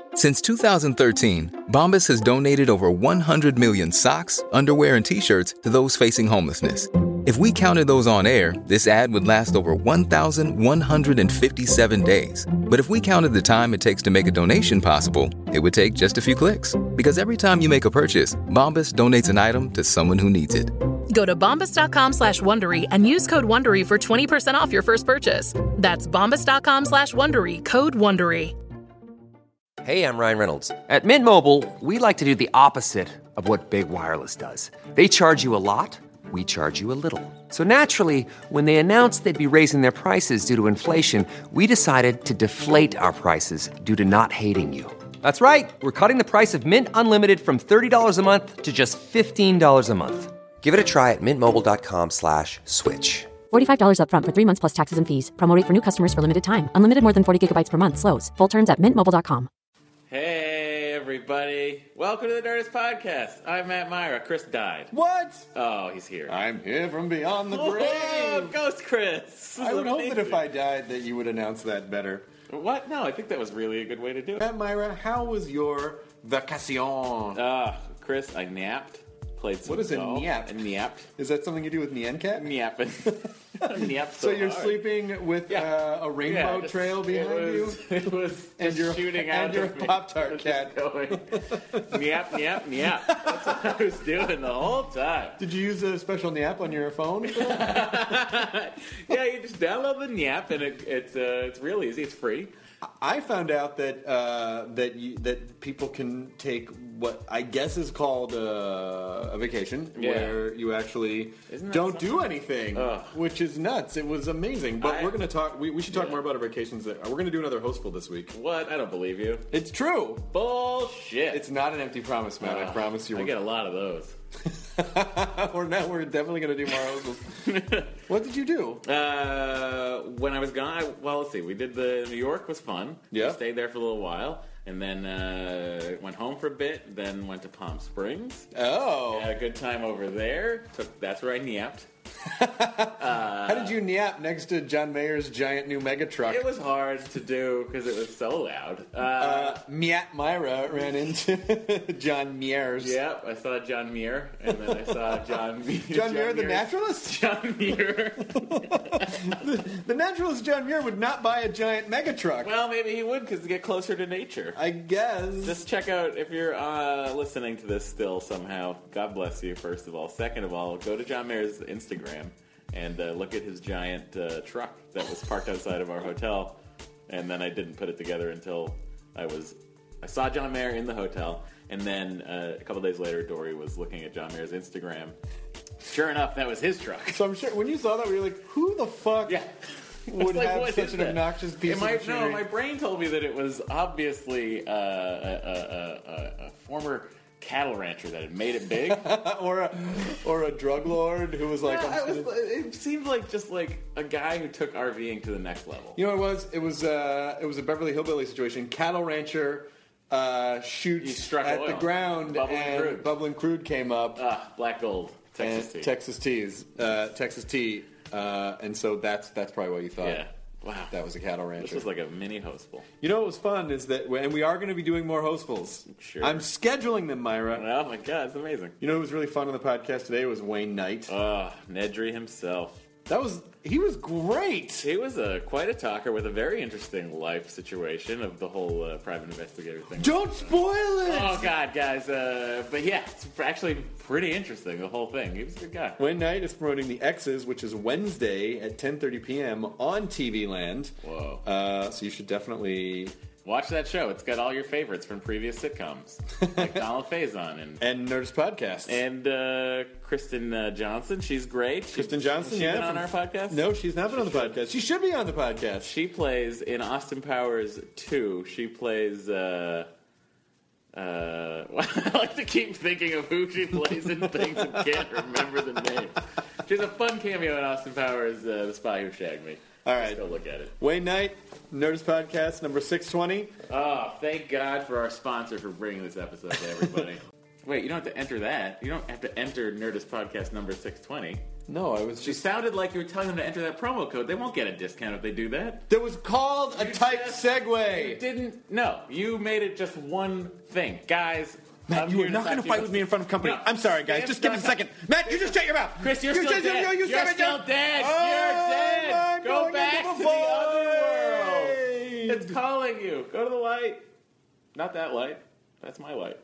Since 2013, Bombas has donated over 100 million socks, underwear, and T-shirts to those facing homelessness. If we counted those on air, this ad would last over 1,157 days. But if we counted the time it takes to make a donation possible, it would take just a few clicks. Because every time you make a purchase, Bombas donates an item to someone who needs it. Go to bombas.com/Wondery and use code Wondery for 20% off your first purchase. That's bombas.com/Wondery, code Wondery. Hey, I'm Ryan Reynolds. At Mint Mobile, we like to do the opposite of what Big Wireless does. They charge you a lot, we charge you a little. So naturally, when they announced they'd be raising their prices due to inflation, we decided to deflate our prices due to not hating you. That's right. We're cutting the price of Mint Unlimited from $30 a month to just $15 a month. Give it a try at mintmobile.com/switch. $45 up front for 3 months plus taxes and fees. Promo rate for new customers for limited time. Unlimited more than 40 gigabytes per month. Slows full terms at mintmobile.com. Hey, everybody. Welcome to the Nerdist Podcast. I'm Matt Myra. Chris died. What? Oh, he's here. I'm here from beyond the Whoa, grave. Ghost Chris. I would hope that if I died that you would announce that better. What? No, I think that was really a good way to do it. Matt Myra, how was your vacation? Chris, I napped. Played some What is a golf. nap? Napped. Is that something you do with Nyan Cat? Napping. Napped So you're hard. sleeping with a rainbow trail behind you? It was And just your shooting out and your of me. Pop-Tart Just cat. going, Nyap, nyap, nyap. That's what I was doing the whole time. Did you use a special nap on your phone for that? Yeah, you just download the Nyap, and it's real easy. It's free. I found out that that people can take what I guess is called a vacation, where you actually don't do anything, which is nuts. It was amazing. But we're going to talk. We should talk more about our vacations. We're going to do another Hostful this week. What? I don't believe you. It's true. Bullshit. It's not an empty promise, man. I promise you. I get a lot of those. We're definitely going to do more Hostfuls. What did you do? When I was gone, let's see. We did New York was fun. Yeah. We stayed there for a little while. And then went home for a bit, then went to Palm Springs. Oh. Had a good time over there. That's where I napped. How did you nap next to John Mayer's giant new mega truck? It was hard to do because it was so loud. Matt Myra ran into John Meyer's. Yep, I saw John Muir, and then I saw John Muir, the naturalist? John Muir. The naturalist John Muir would not buy a giant mega truck. Well, maybe he would because to get closer to nature. I guess. Just check out, if you're listening to this still somehow, God bless you, first of all. Second of all, go to John Mayer's Instagram and look at his giant truck that was parked outside of our hotel. And then I didn't put it together until I saw John Mayer in the hotel. And then a couple days later, Dory was looking at John Mayer's Instagram. Sure enough, that was his truck. So I'm sure when you saw that, we were like, who the fuck would have such an obnoxious piece of machinery? No, my brain told me that it was obviously a former cattle rancher that had made it big. or a drug lord who was like... it seemed like just like a guy who took RVing to the next level. You know what it was? It was a Beverly Hillbilly situation. Cattle rancher shoots at the ground, and Bubbling Crude came up. Black Gold, Texas tea. And so that's probably what you thought. Yeah. Wow. That was a cattle rancher. This was like a mini Hostful. You know what was fun is that, and we are going to be doing more Hostfuls. Sure. I'm scheduling them, Myra. Oh my God, it's amazing. You know what was really fun on the podcast today was Wayne Knight. Nedry himself. He was great. He was quite a talker with a very interesting life situation of the whole private investigator thing. Don't spoil it! Oh, God, guys. But yeah, it's actually pretty interesting, the whole thing. He was a good guy. Wayne Knight is promoting The X's, which is Wednesday at 10:30 p.m. on TV Land. Whoa. So you should definitely... watch that show. It's got all your favorites from previous sitcoms, like Donald Faison and Nerdist Podcast, and Kristen Johnson. She's great. Kristen Johnson, she's been on our podcast. No, she's not been on the podcast. She should be on the podcast. She plays in Austin Powers 2. She plays. I like to keep thinking of who she plays in things and can't remember the name. She has a fun cameo in Austin Powers, The Spy Who Shagged Me. All right. Let's go look at it. Wayne Knight, Nerdist Podcast, number 620. Oh, thank God for our sponsor for bringing this episode to everybody. Wait, you don't have to enter that. You don't have to enter Nerdist Podcast number 620. No, I was It just... sounded like you were telling them to enter that promo code. They won't get a discount if they do that. That was called a tight segue. You didn't. No, you made it just one thing. Guys, Matt, you are not going to fight with me in front of company. No. I'm sorry, guys. Just give me a second. Matt, you just shut your mouth. Chris, you're still dead. You're still dead. Oh, You're dead. Go back to the other world. void. It's calling you. Go to the light. Not that light. That's my light.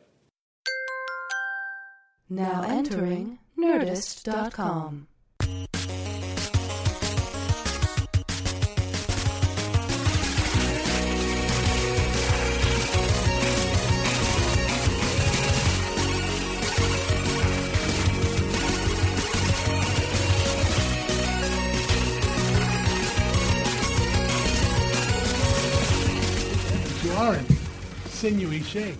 Now entering Nerdist.com. You are in sinewy shape.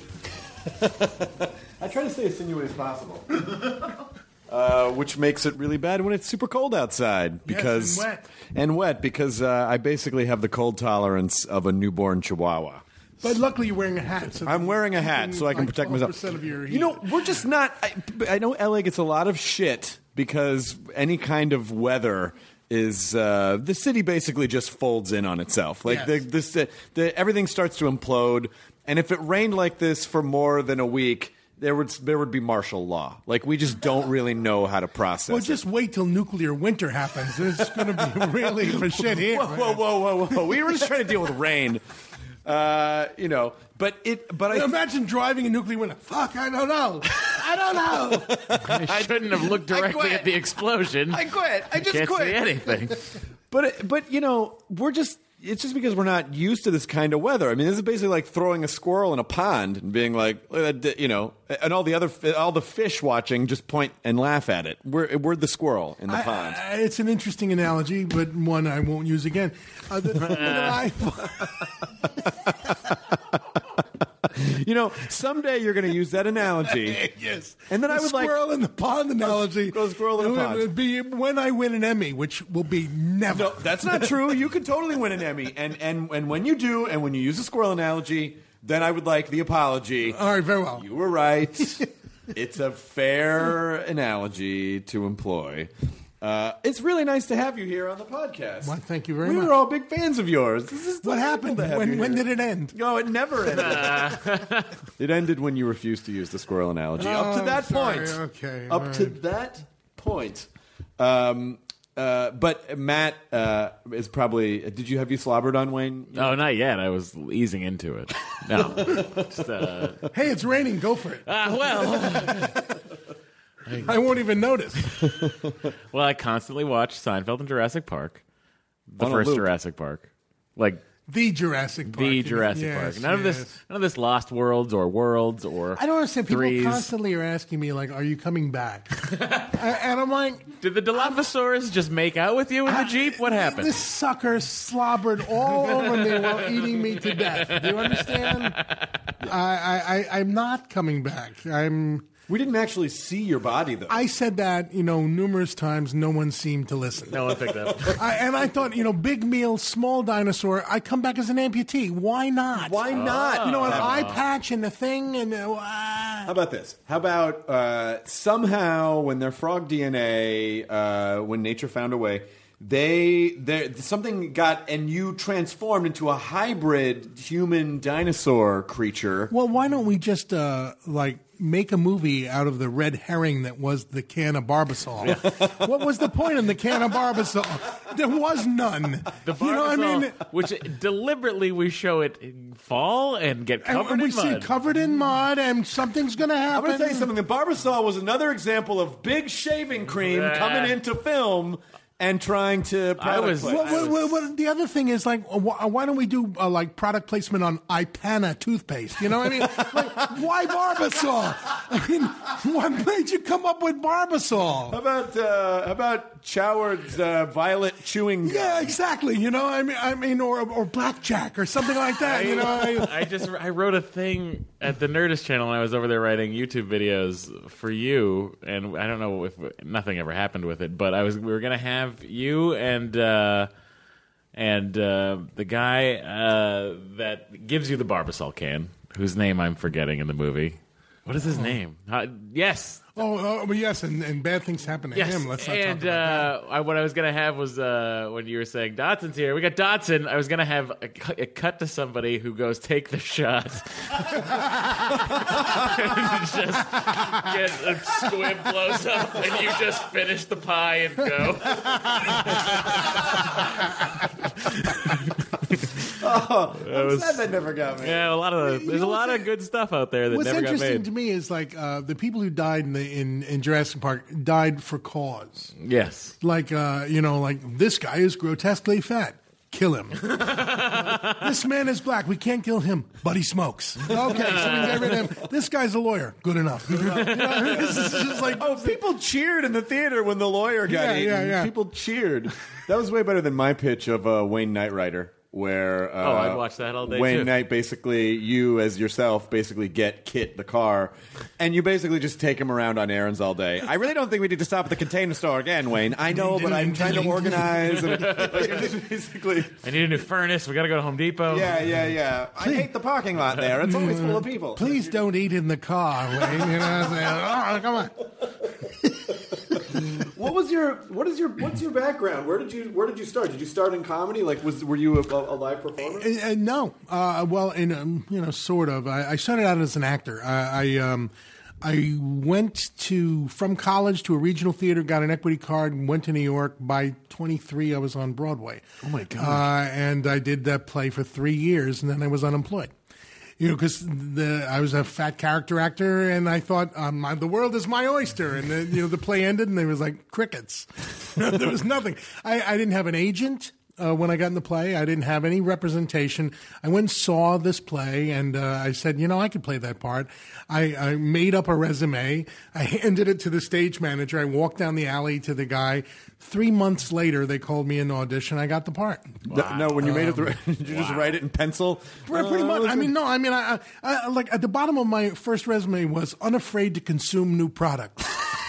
I try to stay as sinewy as possible. Which makes it really bad when it's super cold outside. Because, yes, and wet, because I basically have the cold tolerance of a newborn chihuahua. But luckily you're wearing a hat. So I'm wearing a hat so I can protect myself. Of your heat. You know, we're just not... I know LA gets a lot of shit because any kind of weather... is the city basically just folds in on itself. Like yes. Everything starts to implode, and if it rained like this for more than a week, there would be martial law. Like we just don't really know how to process. Well, just wait till nuclear winter happens. It's going to be really for shit here. Whoa! We were just trying to deal with rain. Imagine driving a nuclear winter. Fuck, I don't know. I shouldn't have looked directly at the explosion. I quit. I just Can't quit. see anything. But you know, it's just because we're not used to this kind of weather. I mean, this is basically like throwing a squirrel in a pond and being like, you know, and all the fish watching just point and laugh at it. We're the squirrel in the pond. It's an interesting analogy, but one I won't use again. You know, someday you're going to use that analogy. Yes. And then the I would squirrel in the pond analogy. Go squirrel in the pond. It would be when I win an Emmy, which will be never. No, that's not true. You could totally win an Emmy. And when you do, and when you use the squirrel analogy, then I would like the apology. All right, very well. You were right. It's a fair analogy to employ. It's really nice to have you here on the podcast. Well, thank you very much. We were all big fans of yours. What happened? When did it end? No, it never ended. It ended when you refused to use the squirrel analogy. Up to that point. Okay. Up to that point. But Matt is probably... Have you slobbered on Wayne? Oh, not yet. I was easing into it. No. Just, hey, it's raining. Go for it. I won't even notice. Well, I constantly watch Seinfeld and Jurassic Park. The first Jurassic Park. Like... The Jurassic Park. The Jurassic Park. None of this Lost Worlds or I don't understand. People constantly are asking me, like, are you coming back? And I'm like... Did the Dilophosaurus just make out with you in the Jeep? What happened? This sucker slobbered all over me while eating me to death. Do you understand? I'm not coming back. We didn't actually see your body, though. I said that, numerous times. No one seemed to listen. No one picked up. And I thought, big meal, small dinosaur, I come back as an amputee. Why not? Why not? An eye patch and the thing. And How about this? How about somehow when their frog DNA, when nature found a way, something got, and you transformed into a hybrid human dinosaur creature. Well, why don't we just make a movie out of the red herring that was the can of Barbasol? What was the point in the can of Barbasol? There was none. The Barbasol, which deliberately we show it fall and get covered in mud. We see it covered in mud, and something's going to happen. I'm going to tell you something. The Barbasol was another example of big shaving cream coming into film and trying to product place. The other thing is, why don't we do product placement on Ipana toothpaste? You know what I mean? Why Barbasol? I mean, what made you come up with Barbasol? How about Choward's violet chewing gum? Yeah, exactly. Or Blackjack or something like that. I wrote a thing at the Nerdist channel, and I was over there writing YouTube videos for you, and I don't know if nothing ever happened with it, but we were going to have you and the guy that gives you the Barbasol can, whose name I'm forgetting in the movie. What is his name? Yes. But yes, and bad things happen to him. Let's not talk about that. What I was going to have was when you were saying Dotson's here. We got Dotson. I was going to have a cut to somebody who goes, take the shot. And just get a squib blows up, and you just finish the pie and go. I'm sad that never got me. Yeah, there's a lot of good stuff out there that never got made. What's interesting to me is like the people who died in Jurassic Park died for cause. Yes. Like like this guy is grotesquely fat. Kill him. This man is black. We can't kill him, but he smokes. Okay, so we can get rid of him. This guy's a lawyer. Good enough. This is just like people cheered in the theater when the lawyer got eaten. Yeah. People cheered. That was way better than my pitch of Wayne Knight Rider. Where I'd watch that all day. Wayne too. Knight, basically, you as yourself, basically get Kit the car, and you basically just take him around on errands all day. I really don't think we need to stop at the Container Store again, Wayne. I know, but I'm trying to organize. And, you're just basically, I need a new furnace. We got to go to Home Depot. Yeah. I hate the parking lot there. It's always full of people. Please don't eat in the car, Wayne. Come on. What's your background? Where did you start? Did you start in comedy? Like, were you a live performer? No. Sort of. I started out as an actor. I went from college to a regional theater, got an equity card, and went to New York. By 23, I was on Broadway. Oh my God! And I did that play for 3 years, and then I was unemployed. Because I was a fat character actor, and I thought the world is my oyster. And the play ended, and there was like crickets. There was nothing. I didn't have an agent when I got in the play. I didn't have any representation. I went and saw this play, and I said, I could play that part. I made up a resume. I handed it to the stage manager. I walked down the alley to the guy. 3 months later, they called me in audition. I got the part. Wow. No, when you made it, did you just write it in pencil? Pretty much. I like at the bottom of my first resume was unafraid to consume new products.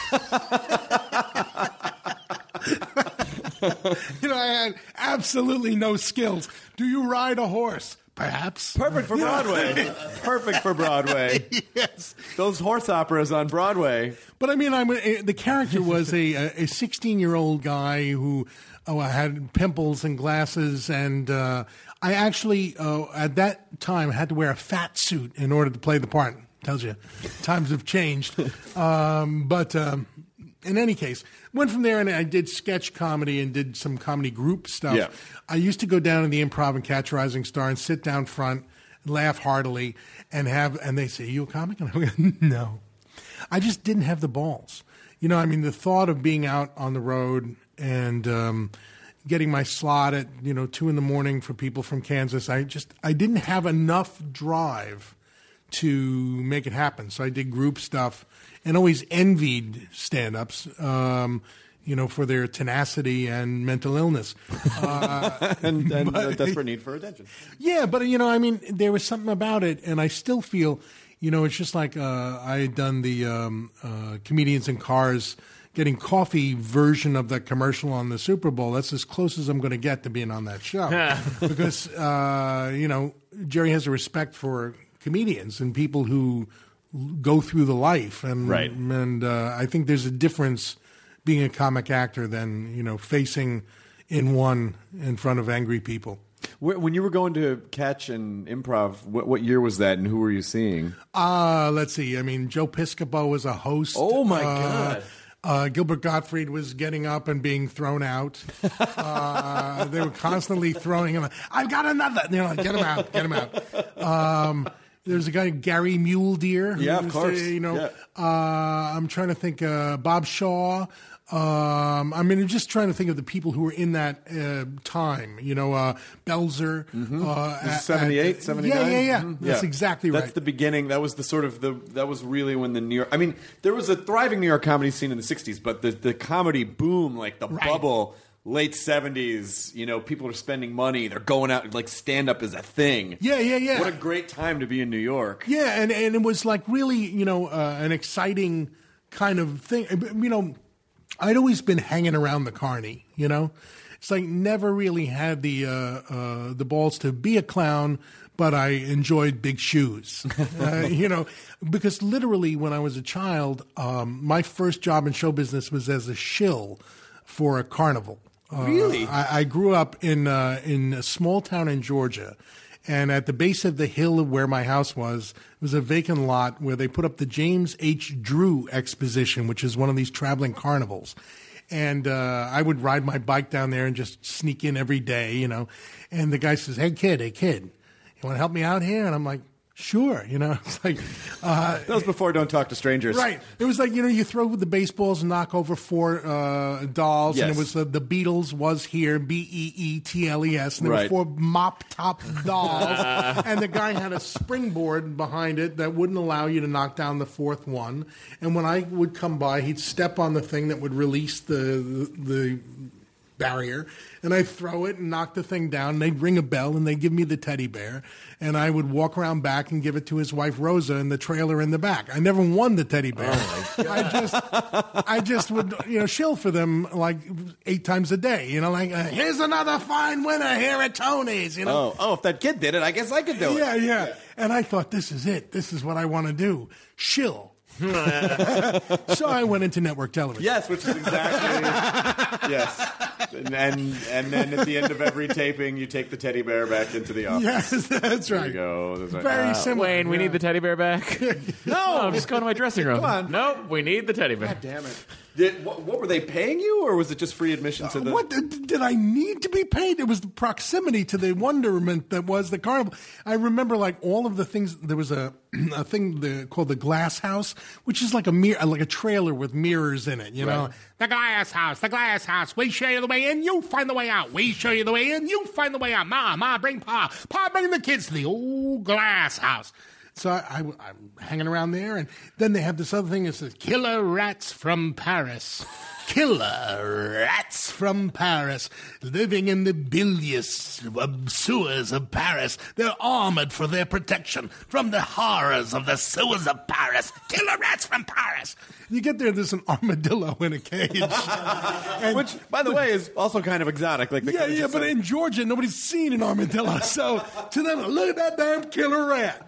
I had absolutely no skills. Do you ride a horse? Perhaps. Perfect for Broadway. Perfect for Broadway. Yes. Those horse operas on Broadway. But the character was a 16-year-old guy who had pimples and glasses, and I actually, at that time, had to wear a fat suit in order to play the part. Tells you, times have changed. But in any case, went from there and I did sketch comedy and did some comedy group stuff. Yeah. I used to go down to the Improv and Catch a Rising Star and sit down front, laugh heartily, and they say, "Are you a comic?" And I go, "No." I just didn't have the balls. The thought of being out on the road and getting my slot at 2 a.m. for people from Kansas, I didn't have enough drive to make it happen. So I did group stuff and always envied stand-ups, for their tenacity and mental illness. and a desperate need for attention. Yeah, but, there was something about it, and I still feel, it's just like I had done the Comedians in Cars getting coffee version of the commercial on the Super Bowl. That's as close as I'm going to get to being on that show. Because, Jerry has a respect for comedians and people who go through the life. And, right. And I think there's a difference being a comic actor than, facing in front of angry people. When you were going to Catch and Improv, what year was that, and who were you seeing? Let's see. Joe Piscopo was a host. Oh, my God. Gilbert Gottfried was getting up and being thrown out. They were constantly throwing him. I've got another. Get him out. There's a guy, Gary Mule Deer. Yeah, of course. I'm trying to think. Bob Shaw. Just trying to think of the people who were in that time. Belzer. Mm-hmm. 78, 79? Yeah. Mm-hmm. That's exactly right. That's the beginning. That was that was really when the New York. There was a thriving New York comedy scene in the '60s, but the comedy boom, like the bubble. Late 70s, people are spending money. They're going out, like stand-up is a thing. Yeah. What a great time to be in New York. Yeah, and it was like really, an exciting kind of thing. I'd always been hanging around the Carney, It's like never really had the balls to be a clown, but I enjoyed big shoes. Because literally when I was a child, my first job in show business was as a shill for a carnival. Really? I grew up in a small town in Georgia. And at the base of the hill where my house was a vacant lot where they put up the James H. Drew Exposition, which is one of these traveling carnivals. And I would ride my bike down there and just sneak in every day, And the guy says, hey, kid, you want to help me out here? And I'm like, sure, It's like that was before Don't Talk to Strangers, right? It was like you throw with the baseballs and knock over 4 dolls, yes. And it was the Beatles was here, Beetles, and there right. were 4 mop top dolls, and the guy had a springboard behind it that wouldn't allow you to knock down the 4th one. And when I would come by, he'd step on the thing that would release the barrier, and I'd throw it and knock the thing down, and they'd ring a bell, and they'd give me the teddy bear, and I would walk around back and give it to his wife, Rosa, in the trailer in the back. I never won the teddy bear. Oh my God. I just would, shill for them like 8 times a day, here's another fine winner here at Tony's, Oh, if that kid did it, I guess I could do it. Yeah. And I thought, this is it. This is what I want to do. Shill. So I went into network television. Yes, which is exactly yes. And then at the end of every taping, you take the teddy bear back into the office. Yes, that's right. There you go. That's right. Very similar. Wayne, we need the teddy bear back. No, I'm just going to my dressing room. Come on. Nope, we need the teddy bear. God damn it. What were they paying you, or was it just free admission to the... What did I need to be paid? It was the proximity to the wonderment that was the carnival. I remember all of the things. There was a thing called the Glass House, which is like a trailer with mirrors in it, Right. The Glass House. We show you the way in, you find the way out. We show you the way in, you find the way out. Ma, bring Pa. Pa, bring the kids to the old Glass House. So I'm hanging around there, and then they have this other thing that says, Killer Rats from Paris. Killer Rats from Paris, living in the bilious sewers of Paris. They're armored for their protection from the horrors of the sewers of Paris. Killer Rats from Paris. You get there, there's an armadillo in a cage. Which, by the way, is also kind of exotic. But in Georgia, nobody's seen an armadillo. So to them, look at that damn killer rat,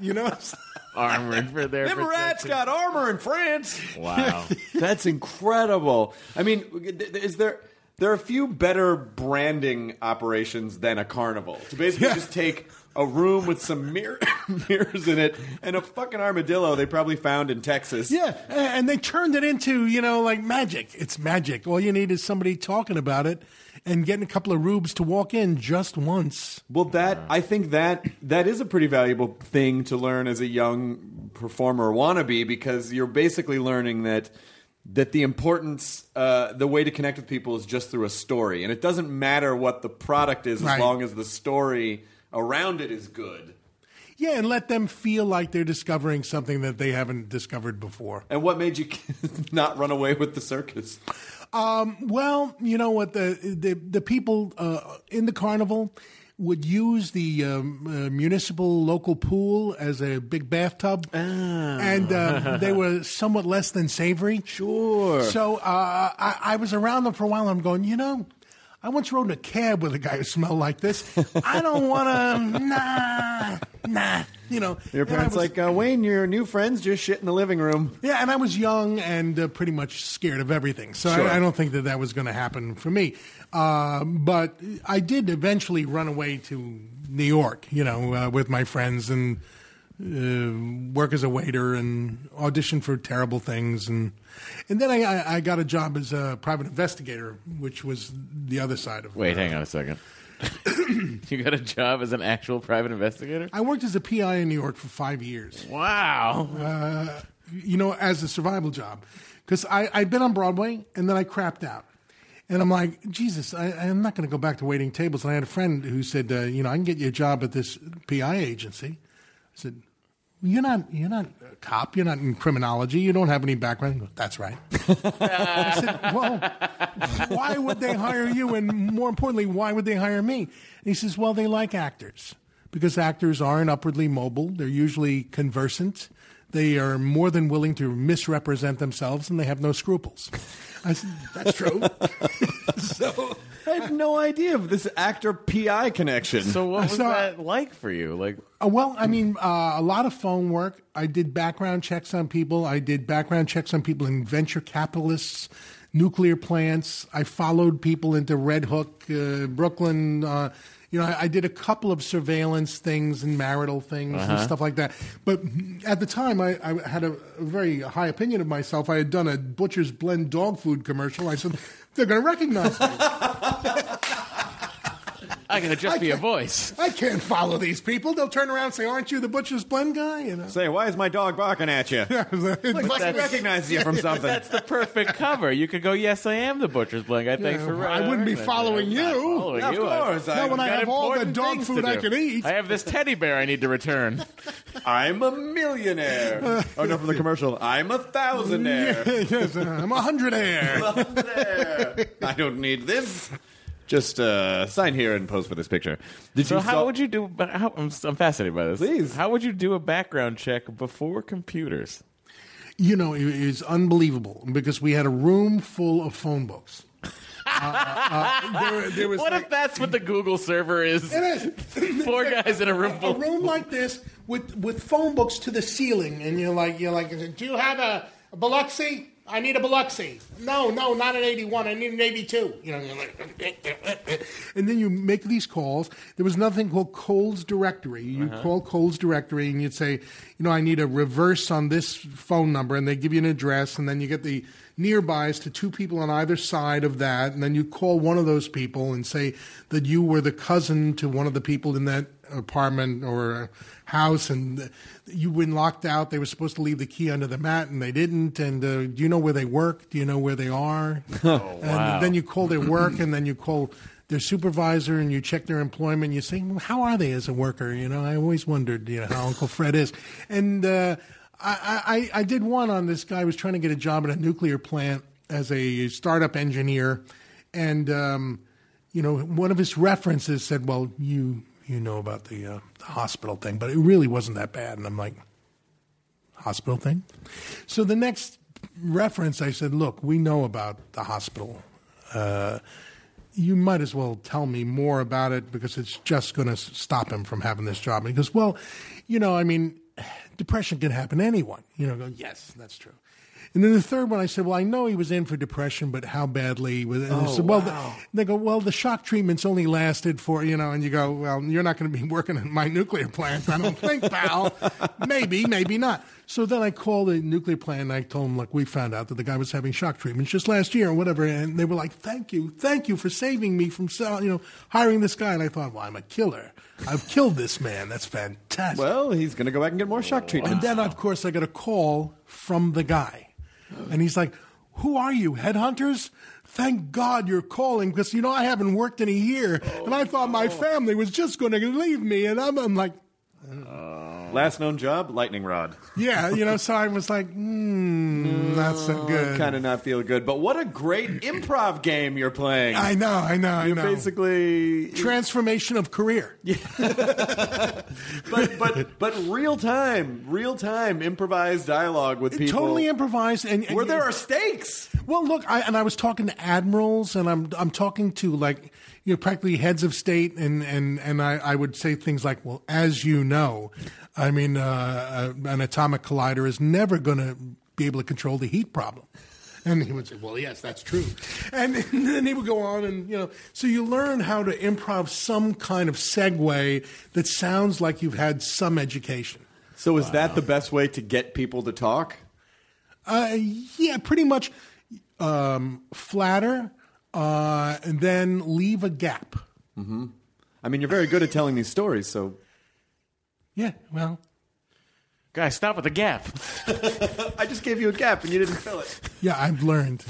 Armored for their Them rats got armor in France. Wow. That's incredible. I mean, there are a few better branding operations than a carnival. To basically just take a room with some mirrors in it and a fucking armadillo they probably found in Texas. Yeah, and they turned it into, like magic. It's magic. All you need is somebody talking about it and getting a couple of rubes to walk in just once. Well, I think that is a pretty valuable thing to learn as a young performer wannabe, because you're basically learning that the importance, the way to connect with people is just through a story. And it doesn't matter what the product is as long as the story around it is good. Yeah, and let them feel like they're discovering something that they haven't discovered before. And what made you not run away with the circus? Well, you know what? The people in the carnival would use the municipal local pool as a big bathtub, and they were somewhat less than savory. Sure. So I was around them for a while, and I'm going, I once rode in a cab with a guy who smelled like this. I don't want to, nah. Your parents Wayne, your new friends just shit in the living room. Yeah, and I was young and pretty much scared of everything. So sure. I don't think that was going to happen for me. But I did eventually run away to New York, with my friends and work as a waiter and audition for terrible things. And then I got a job as a private investigator, which was the other side of it. Wait, hang on a second. You got a job as an actual private investigator? I worked as a PI in New York for 5 years. Wow. As a survival job. Because I'd been on Broadway, and then I crapped out. And I'm like, Jesus, I'm not going to go back to waiting tables. And I had a friend who said, I can get you a job at this PI agency. I said, You're not a cop. You're not in criminology. You don't have any background. He goes, That's right. I said, well, why would they hire you? And more importantly, why would they hire me? And he says, well, they like actors because actors aren't upwardly mobile. They're usually conversant. They are more than willing to misrepresent themselves, and they have no scruples. I said, that's true. So I had no idea of this actor-PI connection. So what was that like for you? Like, well, I mean, a lot of phone work. I did background checks on people. I did background checks on people in venture capitalists, nuclear plants. I followed people into Red Hook, Brooklyn. I did a couple of surveillance things and marital things and stuff like that. But at the time, I had a very high opinion of myself. I had done a Butcher's Blend dog food commercial. I said, they're going to recognize me. I gotta just be a voice. I can't follow these people. They'll turn around and say, "Aren't you the Butcher's Blend guy?" You know? Say, why is my dog barking at you? Like he recognizes you from something. That's the perfect cover. You could go, "Yes, I am the Butcher's Blend guy. Thanks for." I wouldn't be following you. Of course. When I have all the dog food I can eat. I have this teddy bear I need to return. I'm a millionaire. Oh no, from the commercial. I'm a thousandaire. Yes, I'm 100aire. I don't need this. Just sign here and pose for this picture. How would you do? I'm fascinated by this. Please. How would you do a background check before computers? It was unbelievable because we had a room full of phone books. There was what if that's what the Google server is? It is. 4 guys in a room full. A room like this with phone books to the ceiling, and you're like, do you have a Biloxi? I need a Biloxi. No, not an 81. I need an 82. You're like, and then you make these calls. There was nothing called Cole's Directory. You call Cole's Directory and you'd say, I need a reverse on this phone number, and they give you an address, and then you get the nearbys to 2 people on either side of that, and then you call one of those people and say that you were the cousin to one of the people in that apartment or house, and you've been locked out. They were supposed to leave the key under the mat, and they didn't. And do you know where they work? Do you know where they are? And then you call their work, and then you call their supervisor, and you check their employment. You say, well, how are they as a worker? I always wondered, how Uncle Fred is. And I did one on this guy who was trying to get a job at a nuclear plant as a startup engineer, and one of his references said, well, you know about the hospital thing, but it really wasn't that bad. And I'm like, hospital thing? So the next reference, I said, look, we know about the hospital. You might as well tell me more about it because it's just going to stop him from having this job. And he goes, well, depression can happen to anyone. Go, yes, that's true. And then the third one, I said, well, I know he was in for depression, but how badly? And they said, well, they go, well, the shock treatments only lasted for, and you go, well, you're not going to be working at my nuclear plant, I don't think, pal. Maybe not. So then I called the nuclear plant and I told them, look, we found out that the guy was having shock treatments just last year or whatever. And they were like, thank you for saving me from, hiring this guy. And I thought, well, I'm a killer. I've killed this man. That's fantastic. Well, he's going to go back and get more shock treatments. And then, of course, I got a call from the guy. And he's like, who are you, headhunters? Thank God you're calling because, I haven't worked in a year. And I thought my family was just going to leave me. And I'm like... Last known job, lightning rod. Yeah, so I was like, not so good. Kind of not feel good. But what a great improv game you're playing. I know. You're basically... Transformation of career. Yeah. but real time improvised dialogue with people. Totally improvised. And where there are stakes. Well, look, I was talking to admirals, and I'm talking to, practically heads of state, and I would say things like, well, as you know, I mean, an atomic collider is never going to be able to control the heat problem. And he would say, well, yes, that's true. And then he would go on and, so you learn how to improv some kind of segue that sounds like you've had some education. So is that the best way to get people to talk? Yeah, pretty much flatter and then leave a gap. Mm-hmm. I mean, you're very good at telling these stories, so... Yeah, well... Guys, stop with the gap. I just gave you a gap and you didn't fill it. Yeah, I've learned.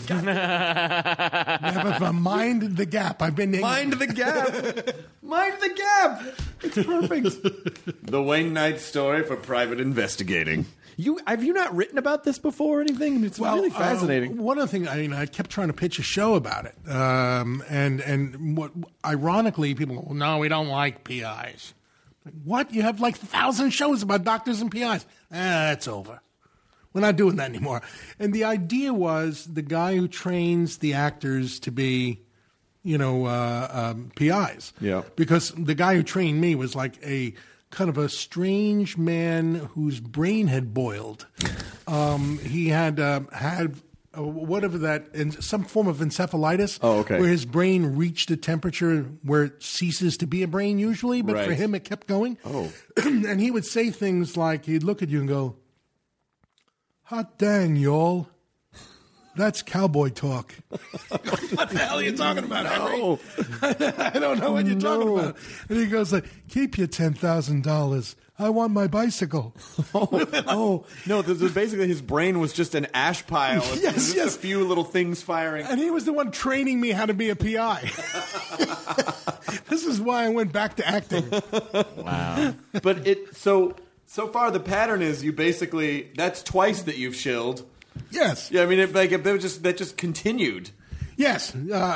Mind the gap. I've been... Mind the gap. Mind the gap. It's perfect. The Wayne Knight story for private investigating. Have you not written about this before or anything? It's really fascinating. One of the things, I kept trying to pitch a show about it. And what, ironically, people go, no, we don't like PIs. What? You have 1,000 shows about doctors and PIs. That's over. We're not doing that anymore. And the idea was the guy who trains the actors to be PIs. Yeah. Because the guy who trained me was like a kind of a strange man whose brain had boiled. He had whatever that, some form of encephalitis. Oh, okay. Where his brain reached a temperature where it ceases to be a brain usually, but for him it kept going. Oh. And he would say things like, he'd look at you and go, "Hot dang, y'all. That's cowboy talk." What the hell are you talking about, Henry? I don't know what you're talking about. And he goes like, "Keep your $10,000. I want my bicycle." No, basically his brain was just an ash pile. Yes. A few little things firing. And he was the one training me how to be a PI. This is why I went back to acting. Wow. But so far the pattern is that's twice that you've shilled. Yes. Yeah, I mean, that just continued. Yes.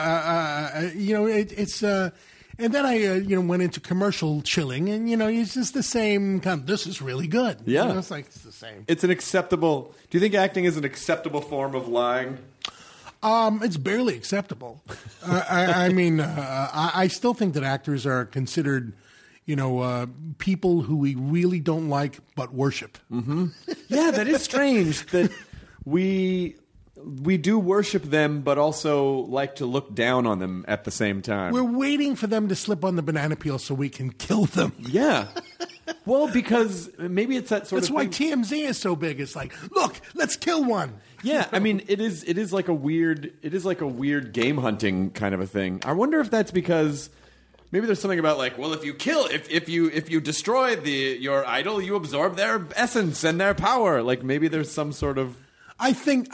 It's and then I went into commercial chilling, and it's just the same kind of, this is really good. Yeah. It's like it's the same. It's an acceptable. Do you think acting is an acceptable form of lying? It's barely acceptable. I still think that actors are considered people who we really don't like but worship. Mm-hmm. Yeah, that is strange that we do worship them, but also like to look down on them at the same time. We're waiting for them to slip on the banana peel so we can kill them. Yeah. Well, because maybe it's that sort That's of why thing. TMZ is so big. It's like, look, let's kill one. Yeah, I mean, it is like a weird game hunting kind of a thing. I wonder if that's because maybe there's something about like, well, if you kill, if you destroy your idol, you absorb their essence and their power. Like maybe there's some sort of. I think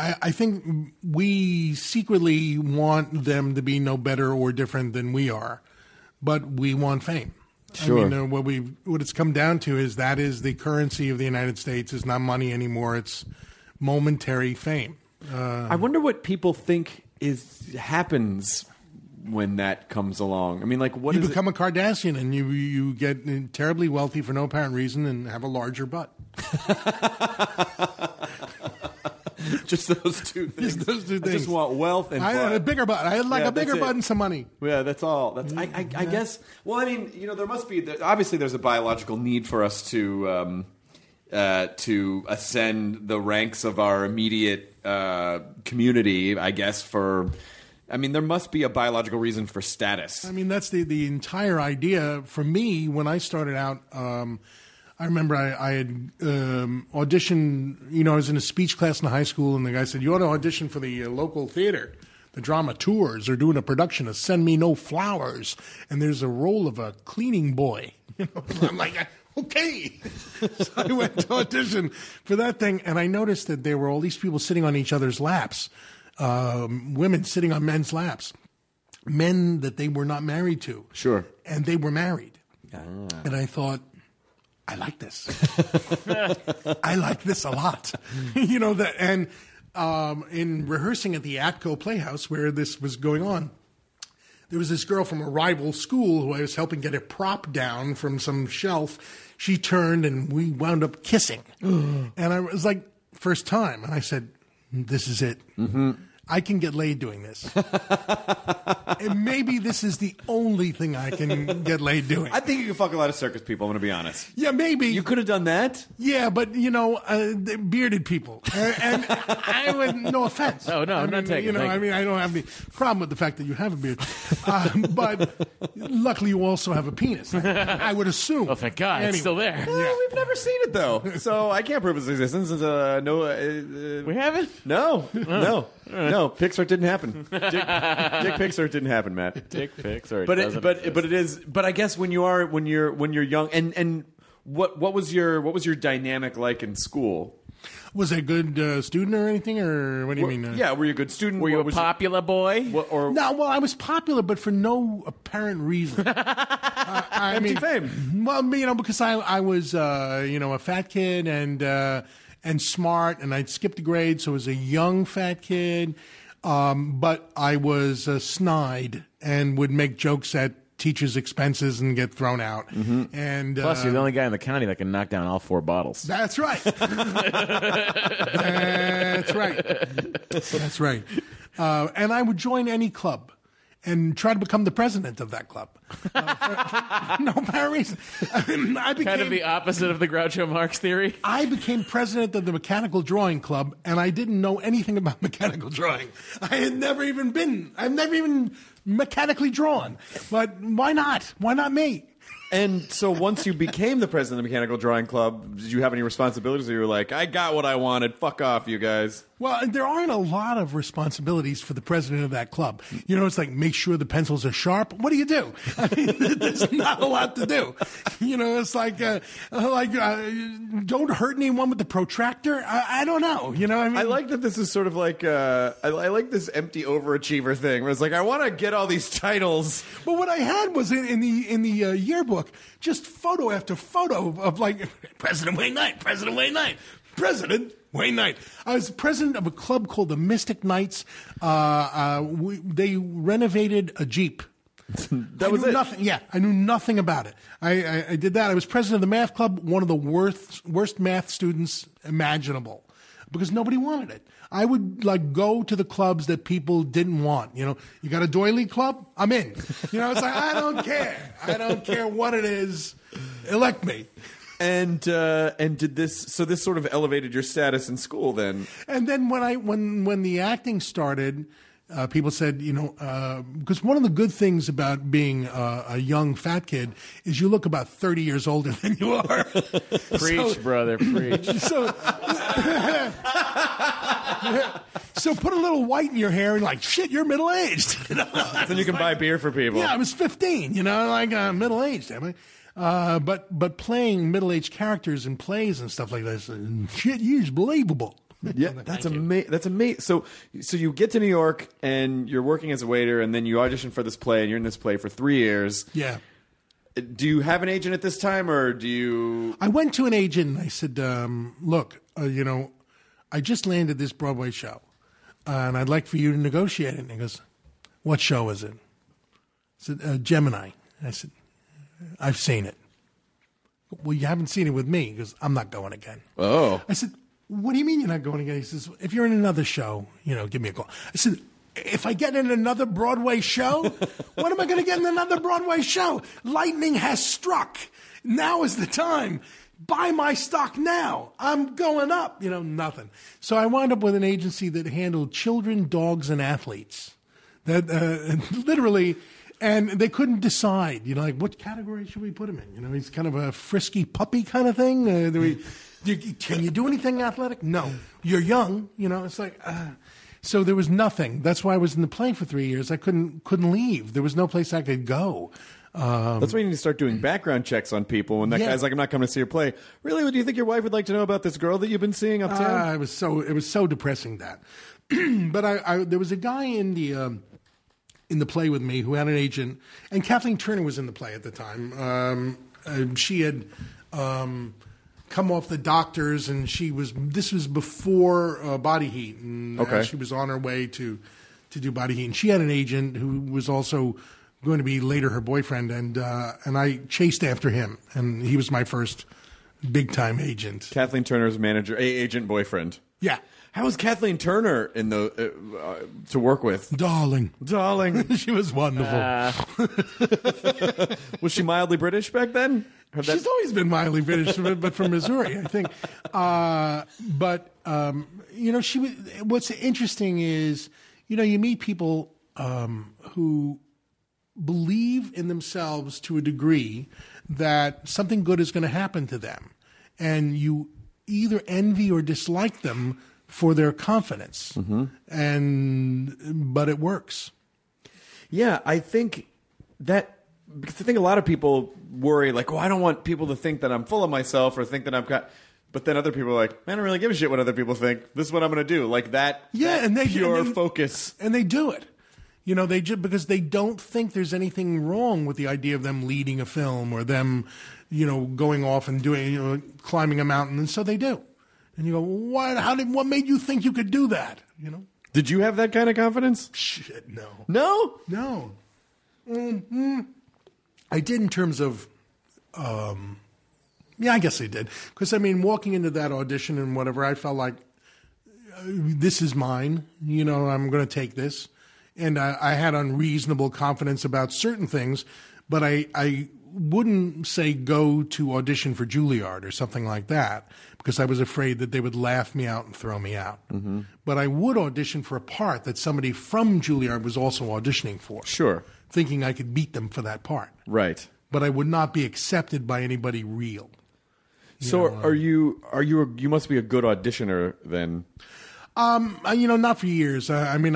we secretly want them to be no better or different than we are, but we want fame. Sure. I mean, what it's come down to is that is the currency of the United States is not money anymore. It's momentary fame. I wonder what people think happens when that comes along. I mean, like, what you is become a Kardashian and you get terribly wealthy for no apparent reason and have a larger butt. Just those two things. Just those two things. I just want wealth and butt. A bigger butt. I'd like a bigger butt and some money. Yeah, that's all. That's I guess. Well, I mean, there must be. Obviously, there's a biological need for us to ascend the ranks of our immediate community. I guess there must be a biological reason for status. I mean, that's the entire idea. For me, when I started out, I remember I had auditioned, I was in a speech class in high school, and the guy said, "You ought to audition for the local theater. The Drama Tours are doing a production of Send Me No Flowers, and there's a role of a cleaning boy." I'm like, okay. So I went to audition for that thing, and I noticed that there were all these people sitting on each other's laps, women sitting on men's laps, men that they were not married to. Sure. And they were married. And I thought, I like this. I like this a lot. In rehearsing at the Atco Playhouse where this was going on, there was this girl from a rival school who I was helping get a prop down from some shelf. She turned and we wound up kissing. And I was like, first time. And I said, this is it. Mm-hmm. I can get laid doing this. And maybe this is the only thing I can get laid doing. I think you can fuck a lot of circus people, I'm going to be honest. Yeah, maybe. You could have done that. Yeah, but, bearded people. And I would, no offense. I'm not taking it. I don't have any problem with the fact that you have a beard. But luckily you also have a penis. I would assume. Oh, thank God. It's still there. We've never seen it, though. So I can't prove its existence. We haven't? No. No, Pixar didn't happen. Dick Pixar didn't happen, Matt. Dick Pixar. But it is. But I guess when you're young, and what was your dynamic like in school? Was I a good student or anything, or what do you mean? Yeah, were you a good student? Were you a popular boy? I was popular, but for no apparent reason. Empty fame. Well, because I was a fat kid and smart, and I'd skipped a grade, so I was a young fat kid. But I was snide and would make jokes at teachers' expenses and get thrown out. Mm-hmm. And plus, you're the only guy in the county that can knock down all 4 bottles. That's right. That's right. And I would join any club. and try to become the president of that club. For no apparent reason. I became, kind of the opposite of the Groucho Marx theory. I became president of the mechanical drawing club, and I didn't know anything about mechanical drawing. I've never even mechanically drawn. But why not? Why not me? And so once you became the president of the Mechanical Drawing Club, did you have any responsibilities? Or you were like, I got what I wanted. Fuck off, you guys. Well, there aren't a lot of responsibilities for the president of that club. You know, it's like make sure the pencils are sharp. What do you do? I mean, there's not a lot to do. You know, it's like don't hurt anyone with the protractor. I don't know. You know, I like that this is sort of like I like this empty overachiever thing where it's like I want to get all these titles. But what I had was in the yearbook just photo after photo of like President Wayne Knight, President Wayne Knight, President Wayne Knight. I was president of a club called the Mystic Knights. They renovated a Jeep. That was it? Nothing. Yeah, I knew nothing about it. I did that. I was president of the math club, one of the worst math students imaginable, because nobody wanted it. I would like go to the clubs that people didn't want. You know, you got a doily club? I'm in. You know, it's like I don't care. I don't care what it is. Elect me. And did this? So this sort of elevated your status in school, then. And then when the acting started, people said, you know, because one of the good things about being a young fat kid is you look about 30 years older than you are. Preach, brother, preach. So put a little white in your hair and like, shit, you're middle aged. You know? Then you can buy beer for people. Yeah, I was 15. You know, like middle aged. I mean. But playing middle-aged characters in plays and stuff like this, shit, is believable. Yeah, that's amazing. That's amazing. So you get to New York and you're working as a waiter, and then you audition for this play, and you're in this play for 3 years. Yeah. Do you have an agent at this time, or do you? I went to an agent and I said, "Look, you know, I just landed this Broadway show, and I'd like for you to negotiate it." And he goes, "What show is it?" I said, "Gemini." I said, "I've seen it." "Well, you haven't seen it with me." He goes, "I'm not going again." Oh. I said, "What do you mean you're not going again?" He says, "If you're in another show, you know, give me a call." I said, "If I get in another Broadway show, what am I going to get in another Broadway show? Lightning has struck. Now is the time. Buy my stock now. I'm going up." You know, nothing. So I wound up with an agency that handled children, dogs, and athletes. That literally... And they couldn't decide, you know, like what category should we put him in? You know, he's kind of a frisky puppy kind of thing. Can you do anything athletic? No. You're young, you know. It's like, so there was nothing. That's why I was in the play for 3 years. I couldn't leave. There was no place I could go. That's why you need to start doing background checks on people. When that guy's like, "I'm not coming to see your play." Really? What do you think your wife would like to know about this girl that you've been seeing uptown? It was so depressing that. But there was a guy in the play with me who had an agent, and Kathleen Turner was in the play at the time. She had come off the doctors, and this was before Body Heat, and she was on her way to do Body Heat. And she had an agent who was also going to be later her boyfriend, and I chased after him, and he was my first big-time agent. Kathleen Turner's manager, agent boyfriend. Yeah. How was Kathleen Turner in the to work with? Darling. She was wonderful. Was she mildly British back then? She's always been mildly British, but from Missouri, I think. You know, she was. What's interesting is, you know, you meet people who believe in themselves to a degree that something good is going to happen to them, and you either envy or dislike them for their confidence, but it works. Yeah, I think that, because I think a lot of people worry, like, "Oh, I don't want people to think that I'm full of myself or think that I'm but then other people are like, "I don't really give a shit what other people think. This is what I'm going to do." Like that. Yeah, and they pure focus, and they do it. You know, they just because they don't think there's anything wrong with the idea of them leading a film or them, you know, going off and doing, you know, climbing a mountain, and so they do. And you go, what made you think you could do that? You know? Did you have that kind of confidence? Shit, no. No? No. I did in terms of, yeah, I guess I did. Because, I mean, walking into that audition and whatever, I felt like, this is mine. You know, I'm going to take this. and I had unreasonable confidence about certain things, but I wouldn't say go to audition for Juilliard or something like that because I was afraid that they would laugh me out and throw me out. Mm-hmm. But I would audition for a part that somebody from Juilliard was also auditioning for. Sure. Thinking I could beat them for that part. Right. But I would not be accepted by anybody real. You must be a good auditioner then. Not for years.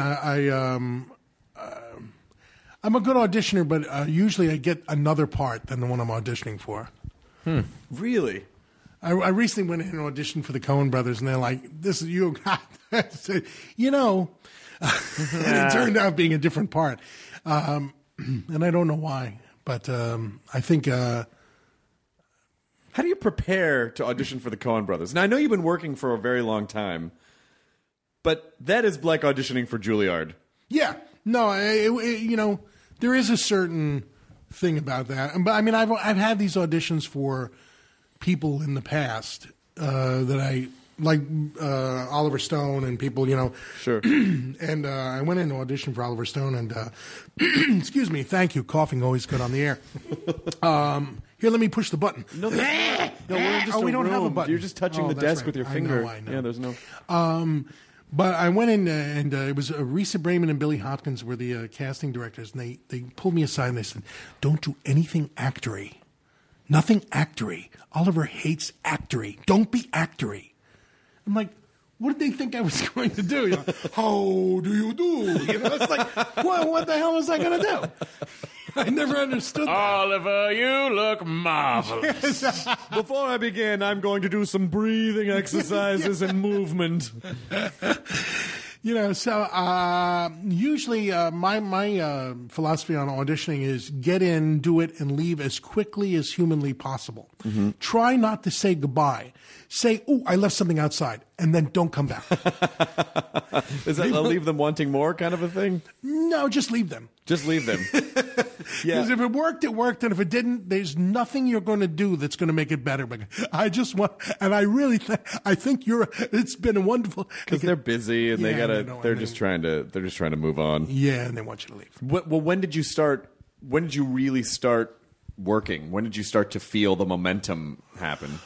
I'm a good auditioner, but usually I get another part than the one I'm auditioning for. Really? I recently went in and auditioned for the Coen Brothers, and they're like, "This is you." I said, and it turned out being a different part, and I don't know why, but I think. How do you prepare to audition for the Coen Brothers? Now I know you've been working for a very long time, but that is like auditioning for Juilliard. Yeah. No, there is a certain thing about that. But I mean, I've had these auditions for people in the past that I like, Oliver Stone and people, Sure. And I went in to audition for Oliver Stone, and excuse me, thank you. Coughing always good on the air. Here, let me push the button. No, we're in just we don't have a button. You're just touching the desk right. with your finger. I know. Yeah, there's no. But I went in, and it was Risa Brayman and Billy Hopkins were the casting directors, and they pulled me aside and they said, "Don't do anything actory. Nothing actory. Oliver hates actory. Don't be actory." I'm like, what did they think I was going to do? How do you do? It's like, what the hell was I going to do? I never understood that. Oliver, you look marvelous. Before I begin, I'm going to do some breathing exercises and movement. So usually my philosophy on auditioning is get in, do it, and leave as quickly as humanly possible. Mm-hmm. Try not to say goodbye. Say, "Oh, I left something outside," and then don't come back. Is that a leave them wanting more kind of a thing? No, just leave them. Just leave them. Yeah. Because if it worked, it worked, and if it didn't, there's nothing you're going to do that's going to make it better. But I just want, and I really think it's been a wonderful because they're busy and they're just trying to move on. Yeah, and they want you to leave. Well, when did you start? When did you really start working? When did you start to feel the momentum happen?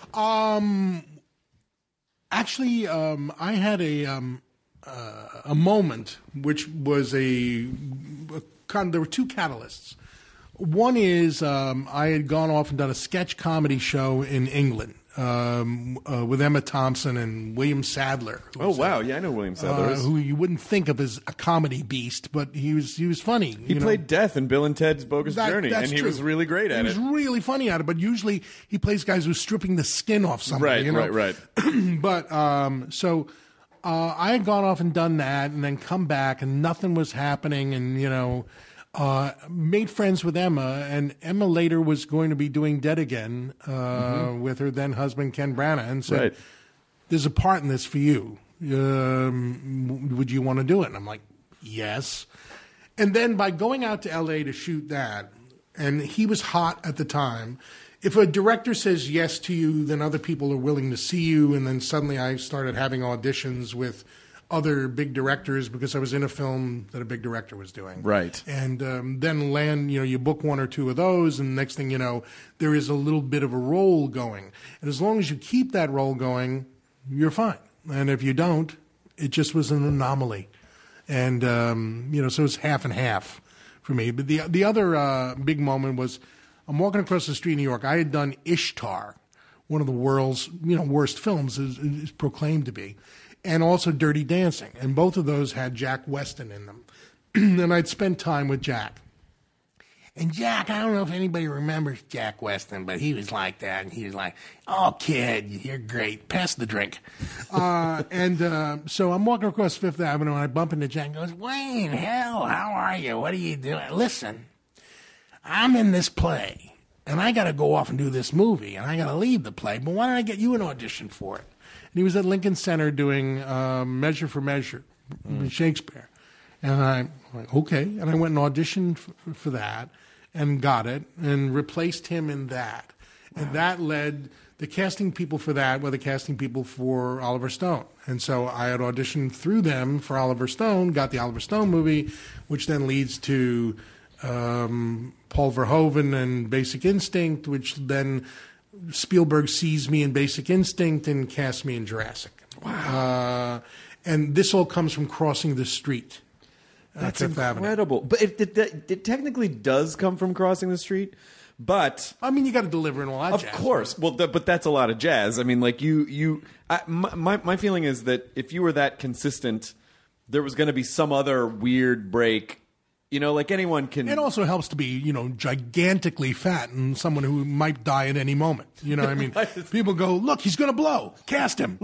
Actually, I had a moment which was there were two catalysts. One is I had gone off and done a sketch comedy show in England with Emma Thompson and William Sadler. Oh wow, yeah, I know William Sadler. Who you wouldn't think of as a comedy beast, but he was funny. He played Death in Bill and Ted's Bogus Journey, and he true. was really great at it. He was really funny at it, but usually he plays guys who's stripping the skin off somebody. Right. But so I had gone off and done that, and then come back, and nothing was happening, and made friends with Emma, and Emma later was going to be doing Dead Again with her then husband Ken Branagh, and said, "There's a part in this for you. Would you want to do it?" And I'm like, "Yes." And then by going out to L.A. to shoot that, and he was hot at the time. If a director says yes to you, then other people are willing to see you, and then suddenly I started having auditions with other big directors because I was in a film that a big director was doing. Right. And then you book one or two of those, and next thing you know, there is a little bit of a role going. And as long as you keep that role going, you're fine. And if you don't, it just was an anomaly. And, so it's half and half for me. But the other big moment was I'm walking across the street in New York. I had done Ishtar, one of the world's worst films, is proclaimed to be. And also Dirty Dancing. And both of those had Jack Weston in them. And I'd spent time with Jack. And Jack, I don't know if anybody remembers Jack Weston, but he was like that. And he was like, "Oh, kid, you're great. Pass the drink." So I'm walking across Fifth Avenue, and I bump into Jack and goes, "Wayne, hell, how are you? What are you doing? Listen, I'm in this play, and I got to go off and do this movie, and I got to leave the play, but why don't I get you an audition for it?" And he was at Lincoln Center doing Measure for Measure, Shakespeare. And I'm like, okay. And I went and auditioned for that and got it and replaced him in that. Wow. And that led the casting people for that were the casting people for Oliver Stone. And so I had auditioned through them for Oliver Stone, got the Oliver Stone movie, which then leads to Paul Verhoeven and Basic Instinct, which then Spielberg sees me in Basic Instinct and casts me in Jurassic. Wow. And this all comes from crossing the street. That's Fifth incredible. Avenue. But it technically does come from crossing the street. But I mean, you got to deliver and all that. Of course. Well, but that's a lot of jazz. I mean, like my feeling is that if you were that consistent, there was going to be some other weird break. You know, like anyone can. It also helps to be, you know, gigantically fat and someone who might die at any moment. You know what I mean? People go, look, he's going to blow. Cast him.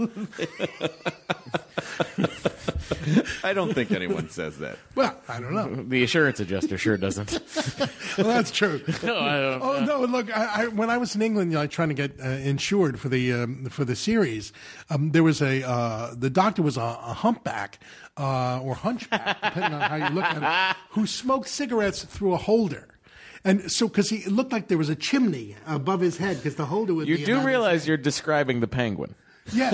I don't think anyone says that. Well, I don't know. The assurance adjuster sure doesn't. Well, that's true. No, I don't. Oh no! Look, when I was in England, you know, trying to get insured for the series, there was the doctor was a humpback or hunchback, depending on how you look at it, who smoked cigarettes through a holder. And so, because it looked like there was a chimney above his head, because the holder would. You be do above realize you're describing the penguin. Yeah.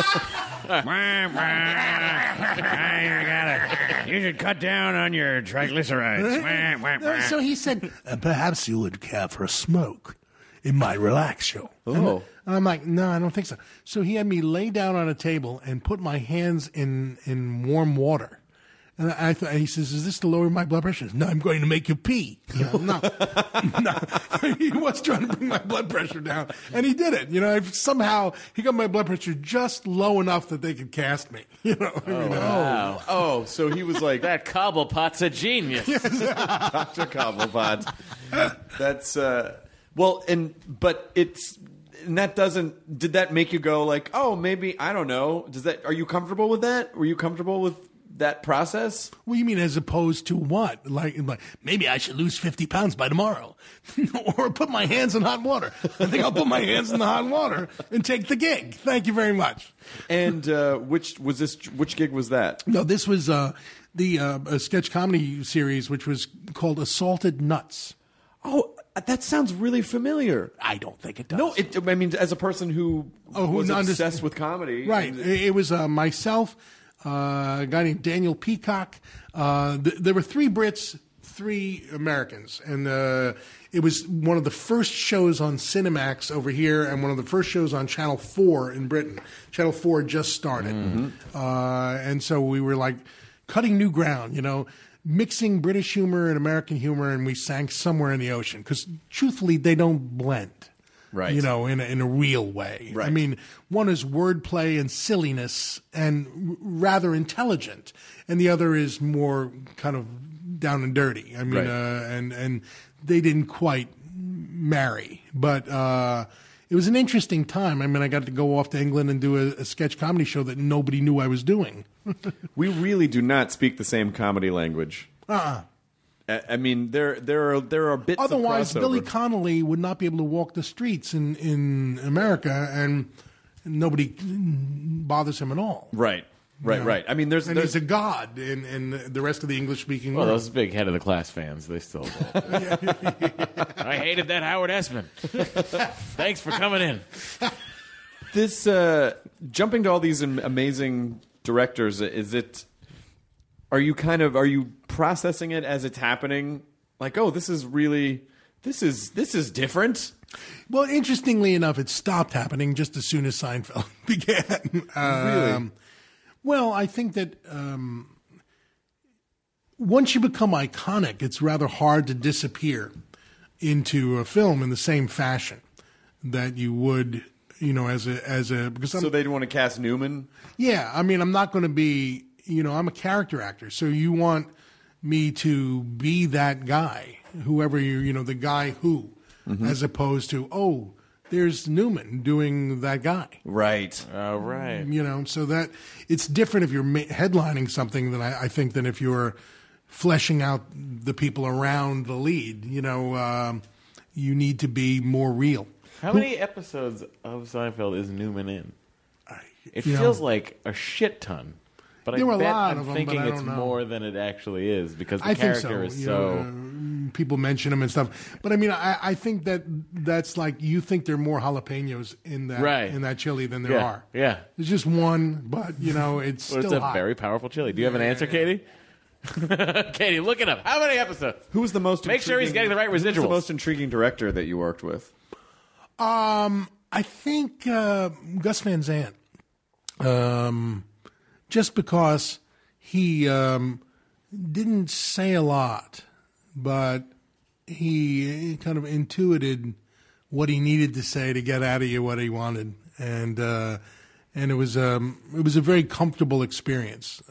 You should cut down on your triglycerides. So he said, perhaps you would care for a smoke. It might relax you. Oh. And I'm like, no, I don't think so. So he had me lay down on a table and put my hands in warm water. And I thought, he says, is this to lower my blood pressure? No, I'm going to make you pee. You know, no. He was trying to bring my blood pressure down, and he did it. You know, somehow he got my blood pressure just low enough that they could cast me. You know, Wow. Oh, so he was like That Cobblepot's a genius. Dr. Cobblepot. That's did that make you go like, oh, maybe, I don't know. Are you comfortable with that? Were you comfortable with that process? What do you mean, as opposed to what? Like maybe I should lose 50 pounds by tomorrow, or put my hands in hot water. I think I'll put my hands in the hot water and take the gig. Thank you very much. And which gig was that? No, this was a sketch comedy series, which was called Assaulted Nuts. Oh, that sounds really familiar. I don't think it does. No, I mean, as a person who was obsessed with comedy, right? It was myself. A guy named Daniel Peacock. There were 3 Brits, 3 Americans, and it was one of the first shows on Cinemax over here, and one of the first shows on Channel 4 in Britain. Channel 4 just started, and so we were like cutting new ground, you know, mixing British humor and American humor, and we sank somewhere in the ocean because, truthfully, they don't blend. Right. You know, in a real way. Right. I mean, one is wordplay and silliness and rather intelligent, and the other is more kind of down and dirty. I mean, and they didn't quite marry, but it was an interesting time. I mean, I got to go off to England and do a sketch comedy show that nobody knew I was doing. We really do not speak the same comedy language. I mean, there are bits. Otherwise, of Billy Connolly would not be able to walk the streets in America, and nobody bothers him at all. Right. I mean, there's he's a god in the rest of the English-speaking world. Well, those big head of the class fans, they still. I hated that Howard Esman. Thanks for coming in. This jumping to all these amazing directors, Are you processing it as it's happening? Like, oh, this is different. Well, interestingly enough, it stopped happening just as soon as Seinfeld began. Really? Well, I think that once you become iconic, it's rather hard to disappear into a film in the same fashion that you would, you know, as a because so they want to cast Newman. Yeah, I mean, I'm not going to be. You know, I'm a character actor, so you want me to be that guy, whoever you know, the guy who, as opposed to, oh, there's Newman doing that guy. Right. Right. You know, so that it's different if you're headlining something than I think than if you're fleshing out the people around the lead. You know, you need to be more real. How many episodes of Seinfeld is Newman in? It feels like a shit ton. But there were I a bet lot I'm of them, thinking but I it's don't know. more than it actually is because the I character think so. is so people mention them and stuff. But I mean, I think that's like you think there are more jalapenos in that chili than there are. Yeah, there's just one, but it's still it's a hot. very powerful chili. Do you have an answer, Katie? Katie, look it up. How many episodes? Who was the most? Make sure he's getting the right residuals. Who was the most intriguing director that you worked with? I think Gus Van Sant. Just because he didn't say a lot, but he kind of intuited what he needed to say to get out of you what he wanted, and it was a very comfortable experience.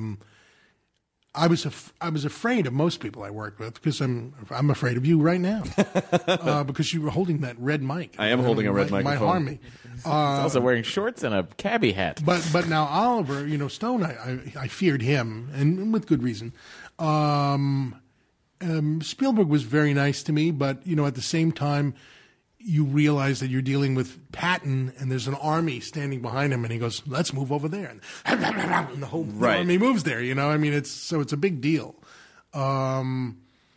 I was afraid of most people I worked with because I'm afraid of you right now because you were holding that red mic. I am holding a red microphone. Might harm me. He's also wearing shorts and a cabbie hat. But now Oliver, Stone, I feared him, and with good reason. Spielberg was very nice to me, but at the same time, you realize that you're dealing with Patton, and there's an army standing behind him, and he goes, "Let's move over there," and the whole army moves there. I mean, it's a big deal. Verhoeven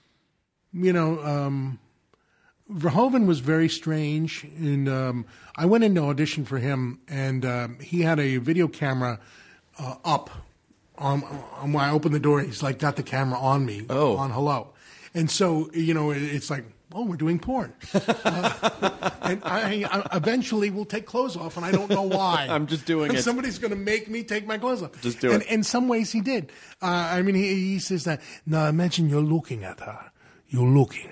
was very strange, and I went in to audition for him, and he had a video camera up on when I opened the door. He's like got the camera on me on hello, and so it's like, oh, we're doing porn. And I eventually will take clothes off, and I don't know why. I'm just doing it. Somebody's going to make me take my clothes off. Just do it. In some ways, he did. I mean, he says that, now imagine you're looking at her. You're looking.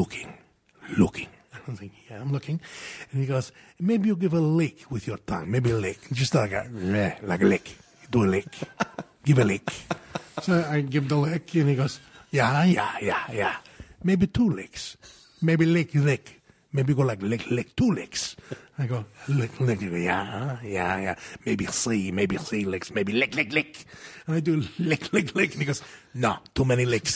I was like, yeah, I'm looking. And he goes, maybe you give a lick with your tongue. Maybe a lick. Just like a lick. Do a lick. Give a lick. So I give the lick, and he goes, yeah. Maybe 2 licks. Maybe lick. Maybe go like lick 2 licks. I go, lick. Yeah. Maybe 3 licks. Maybe lick. And I do lick. And he goes, no, too many licks.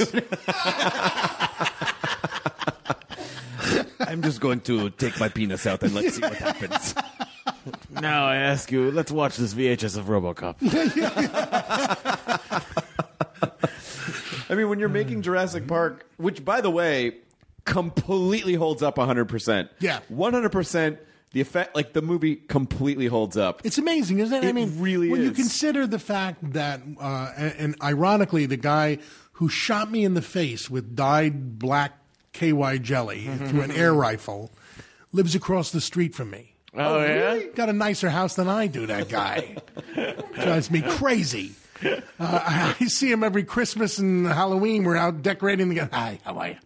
I'm just going to take my penis out and let's see what happens. Now I ask you, let's watch this VHS of RoboCop. I mean, when you're making Jurassic Park, which, by the way, completely holds up 100%. Yeah. 100%. The effect, like the movie completely holds up. It's amazing, isn't it? I mean, really when is. you consider the fact that, and ironically, the guy who shot me in the face with dyed black KY jelly through an air rifle lives across the street from me. Oh, yeah? Really? Got a nicer house than I do, that guy. Drives me crazy. I see him every Christmas and Halloween. We're out decorating together. Hi, how are you?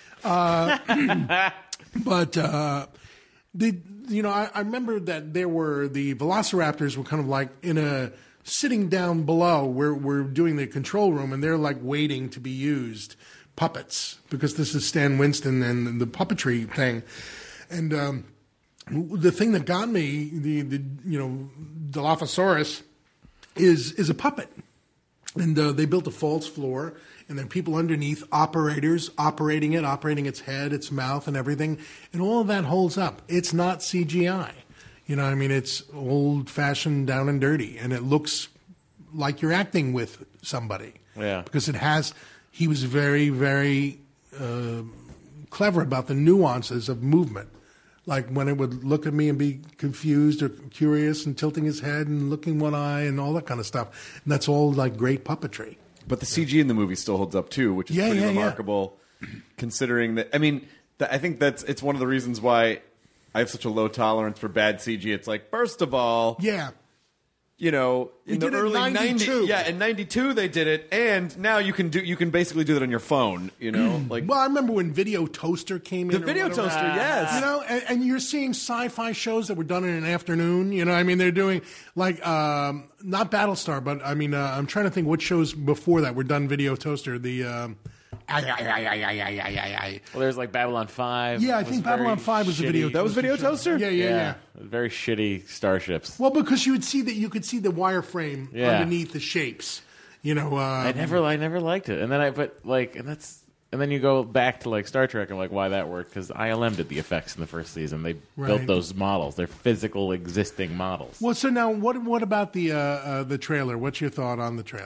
But I remember that there were the Velociraptors were kind of like in a sitting down below where we're doing the control room, and they're like waiting to be used, puppets, because this is Stan Winston and the puppetry thing. And the thing that got me, the Dilophosaurus, is a puppet. And they built a false floor, and then people underneath, operators operating its head, its mouth, and everything. And all of that holds up. It's not CGI. It's old-fashioned, down and dirty. And it looks like you're acting with somebody. Yeah. Because he was very, very clever about the nuances of movement. Like when it would look at me and be confused or curious and tilting his head and looking one eye and all that kind of stuff. And that's all like great puppetry. But the CG in the movie still holds up too, which is pretty remarkable considering that. I mean, I think it's one of the reasons why I have such a low tolerance for bad CG. It's like, first of all, in the early 90s, in 92 they did it, and now you can basically do that on your phone, like. Well, I remember when Video Toaster came in. The Video Toaster, yes. And you're seeing sci-fi shows that were done in an afternoon. They're doing like not Battlestar, but I'm trying to think what shows before that were done Video Toaster. The well, there's like Babylon 5. Yeah, I think Babylon 5 was a video. That was Video Toaster? Yeah. Very shitty starships. Well, because you could see the wireframe underneath the shapes. I never liked it, and then and then you go back to like Star Trek and like why that worked, because ILM did the effects in the first season. They built those models. They're physical existing models. Well, so now what about the trailer? What's your thought on the trailer?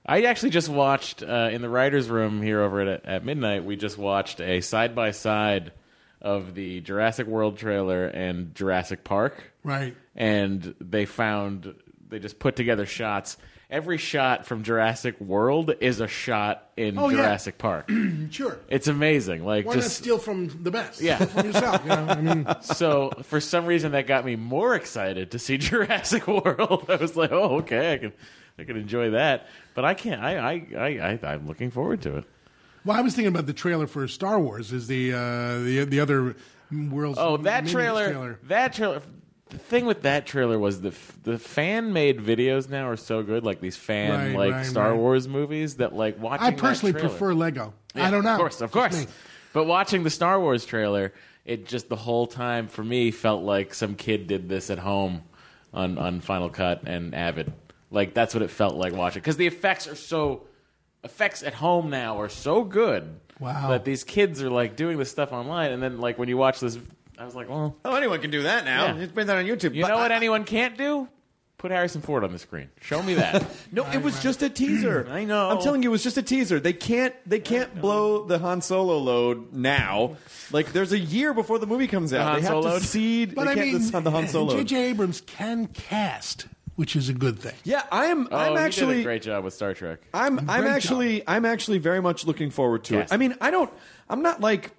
I actually just watched in the writer's room here over at midnight. We just watched a side-by-side of the Jurassic World trailer and Jurassic Park. Right. And they just put together shots. Every shot from Jurassic World is a shot in Jurassic Park. Sure. It's amazing. Like, why not steal from the best? Yeah. From yourself. So for some reason that got me more excited to see Jurassic World. I was like, oh, okay, I can enjoy that. But I can't. I'm looking forward to it. Well, I was thinking about the trailer for Star Wars. Is the other world's that trailer. That trailer. The thing with that trailer was the fan-made videos now are so good, like these Star Wars movies that like watching. I personally prefer Lego. Yeah, I don't know. Of course. But watching the Star Wars trailer, it just the whole time for me felt like some kid did this at home on Final Cut and Avid. Like that's what it felt like watching because the effects at home now are so good. Wow. That these kids are like doing this stuff online, and then like when you watch this. I was like, well... Oh, anyone can do that now. Yeah. It's been that on YouTube. You know what anyone can't do? Put Harrison Ford on the screen. Show me that. No, it was just a teaser. I know. I'm telling you, it was just a teaser. They can't blow the Han Solo load now. Like, there's a year before the movie comes out. They have to seed But I mean, the Han Solo. J.J. Abrams can cast, which is a good thing. Yeah, I'm actually... he did a great job with Star Trek. I'm actually very much looking forward to it. I mean, I'm not like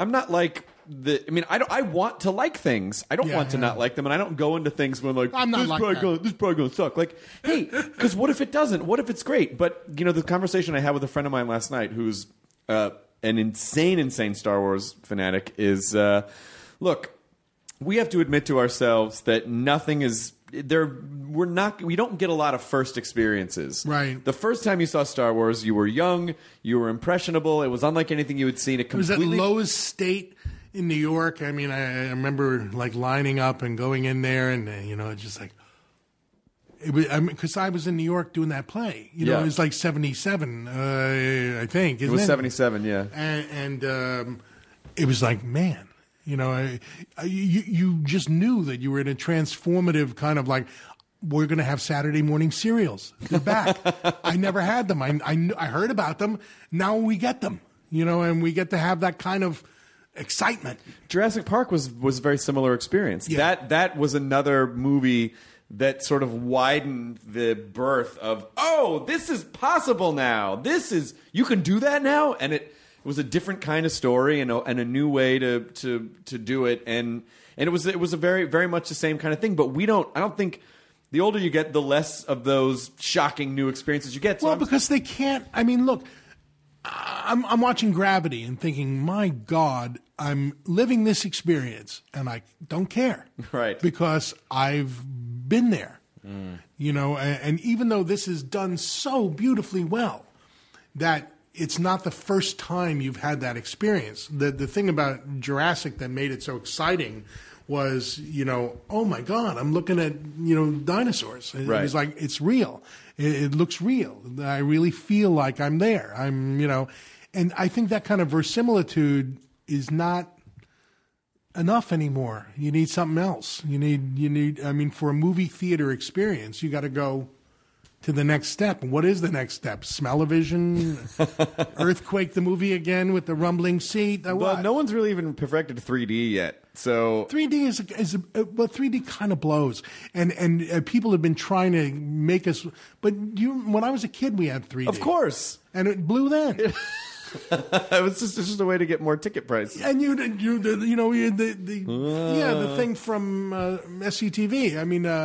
I want to like things. I don't want to not like them, and I don't go into things when like I'm not this is probably going to suck. Like, hey, because what if it doesn't? What if it's great? But the conversation I had with a friend of mine last night, who's an insane Star Wars fanatic, is look, we have to admit to ourselves that nothing is there. We don't get a lot of first experiences. Right. The first time you saw Star Wars, you were young, you were impressionable. It was unlike anything you had seen. It was at Lowe's State in New York. I mean, I remember like lining up and going in there, and it's just like it was. I mean, because I was in New York doing that play. It was like '77, I think. It was '77, yeah. And it was like, man, you just knew that you were in a transformative kind of like. We're going to have Saturday morning cereals. They're back. I never had them. I heard about them. Now we get them. And we get to have that kind of excitement. Jurassic Park was a very similar experience. Yeah. That was another movie that sort of widened the birth of, oh, this is possible now. You can do that now, and it was a different kind of story and a new way to do it, and it was a very very much the same kind of thing. But I don't think. The older you get, the less of those shocking new experiences you get. So because they can't. I mean, look, I'm watching Gravity and thinking, my God, I'm living this experience, and I don't care, right? Because I've been there, And even though this is done so beautifully well, that it's not the first time you've had that experience. The thing about Jurassic that made it so exciting was, oh my God, I'm looking at, dinosaurs. It was like, it's real. It looks real. I really feel like I'm there. And I think that kind of verisimilitude is not enough anymore. You need something else. You need, for a movie theater experience, you got to go to the next step. What is the next step? Smell-o-vision? Earthquake the movie again with the rumbling seat? Well, no one's really even perfected 3D yet. So 3D is 3D kind of blows, and people have been trying to make us. But when I was a kid, we had 3D, of course, and it blew then. It was just a way to get more ticket price. And the thing from SCTV. I mean,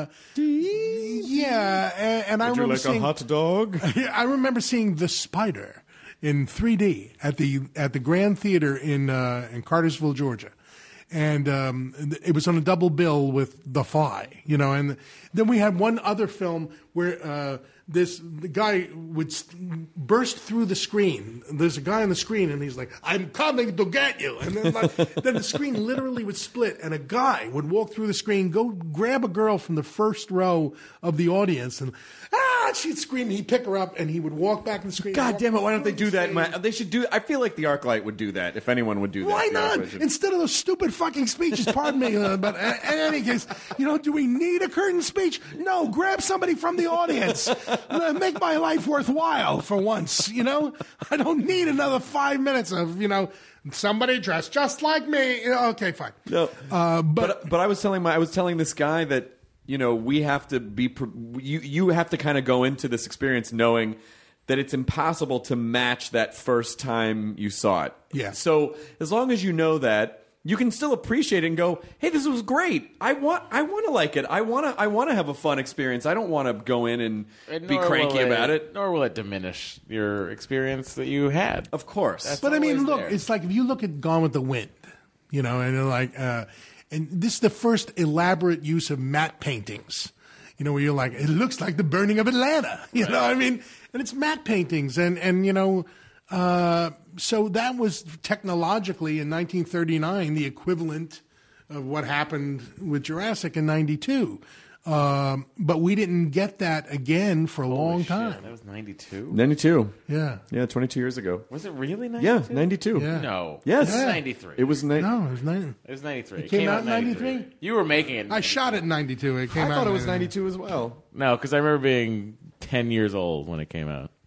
and I remember seeing a hot dog. I remember seeing The Spider in 3D at the Grand Theater in Cartersville, Georgia. And it was on a double bill with The Fly, and then we had one other film where the guy would burst through the screen. There's a guy on the screen, and he's like, "I'm coming to get you," and then then the screen literally would split, and a guy would walk through the screen, go grab a girl from the first row of the audience, and God, she'd scream. He'd pick her up, and he would walk back and scream. God damn it! Why don't they do that? They should do. I feel like the ArcLight would do that if anyone would do that. Why not? Instead of those stupid fucking speeches. Pardon me, but in any case, do we need a curtain speech? No, grab somebody from the audience. Make my life worthwhile for once. I don't need another 5 minutes of somebody dressed just like me. Okay, fine. No, but I was telling this guy that we have to be. You have to kind of go into this experience knowing that it's impossible to match that first time you saw it. Yeah. So as long as you know that, you can still appreciate it and go, "Hey, this was great. I want to like it. I want to have a fun experience. I don't want to go in and be cranky about it." Nor will it diminish your experience that you had. Of course. But I mean, look, it's like if you look at Gone with the Wind, and they're like, and this is the first elaborate use of matte paintings. Where you're like, it looks like the burning of Atlanta. What I mean? And it's matte paintings, and so that was technologically in 1939 the equivalent of what happened with Jurassic in '92. But we didn't get that again for a long time. That was 92? 92. Yeah. Yeah, 22 years ago. Was it really 92? Yeah, 92. Yeah. No. Yes. It was 93. It was No, it was 90. It was 93. It came out in 93? You were making it in 93. I shot it in 92. It came out. I thought in it was 92 as well. No, because I remember being 10 years old when it came out.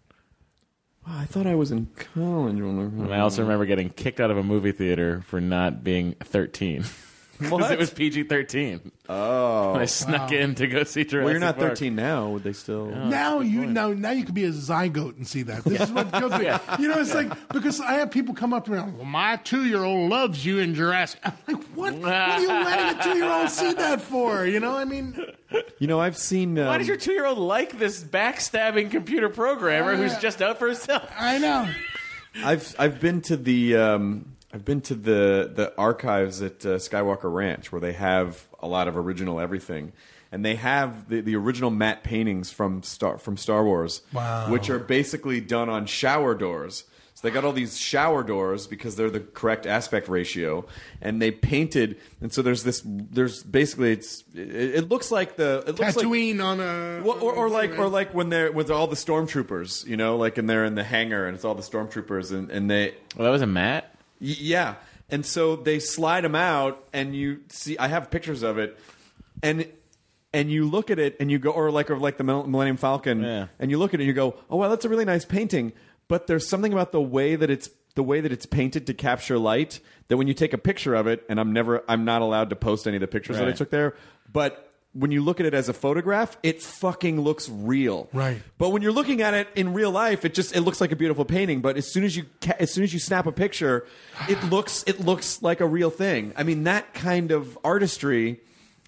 Oh, I thought I was in college. And I also remember getting kicked out of a movie theater for not being 13. Because it was PG-13. Oh. And I snuck in to go see Jurassic Well, you're not Park. 13 now. Would they still? Now you could be a zygote and see that. This is what kills me. It's like, because I have people come up to me, well, my 2-year-old loves you in Jurassic. I'm like, what? What are you letting a 2-year-old see that for? I mean, I've seen. Why does your 2-year-old like this backstabbing computer programmer who's just out for himself? I know. I've been to the. I've been to the archives at Skywalker Ranch where they have a lot of original everything, and they have the original matte paintings from Star Wars, which are basically done on shower doors. So they got all these shower doors because they're the correct aspect ratio, and they painted. And so there's basically it looks like Tatooine on a or like when they're with all the stormtroopers, and they're in the hangar and it's all the stormtroopers and they. Well, that was a matte. Yeah, and so they slide them out, and you see. I have pictures of it, and you look at it, and you go, or like the Millennium Falcon, and you look at it, and you go, "Oh wow, that's a really nice painting." But there's something about the way that it's painted to capture light that when you take a picture of it, and I'm not allowed to post any of the pictures that I took there, but. When you look at it as a photograph, it fucking looks real. Right. But when you're looking at it in real life, it looks like a beautiful painting. But as soon as you snap a picture, it looks like a real thing. I mean, that kind of artistry,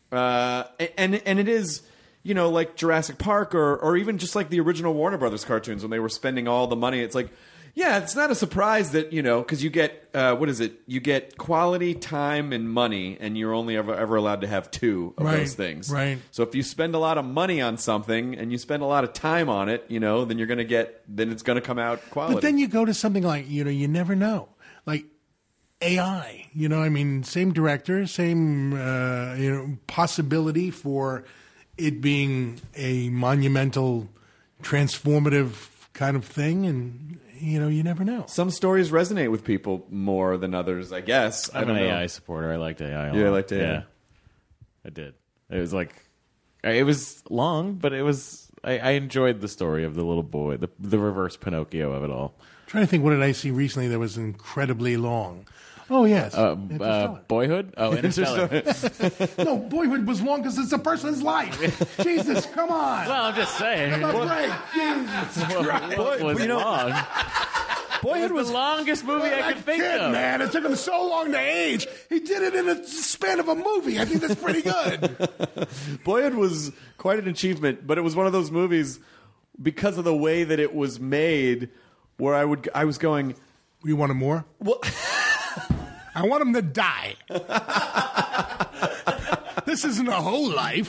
and it is, like Jurassic Park or even just like the original Warner Brothers cartoons when they were spending all the money. It's like, yeah, it's not a surprise that, because you get, you get quality, time, and money, and you're only ever allowed to have 2 of those things. Right. So if you spend a lot of money on something and you spend a lot of time on it, then it's going to come out quality. But then you go to something like, you never know. Like AI, same director, same, possibility for it being a monumental, transformative kind of thing, and you never know. Some stories resonate with people more than others, I guess. I'm an AI supporter. I liked AI a lot. Yeah, I liked AI. Yeah, I did. It was it was long, but it was. I enjoyed the story of the little boy, the reverse Pinocchio of it all. I'm trying to think, what did I see recently that was incredibly long? Oh, yes. Boyhood? Oh, Interstellar. No, Boyhood was long because it's a person's life. Jesus, come on. Well, I'm just saying. Jesus Christ. What was long? Boyhood was the longest movie I could think of. Man, it took him so long to age. He did it in a span of a movie. I think that's pretty good. Boyhood was quite an achievement, but it was one of those movies because of the way that it was made where I was going, you wanted more? Well, I want him to die. This isn't a whole life.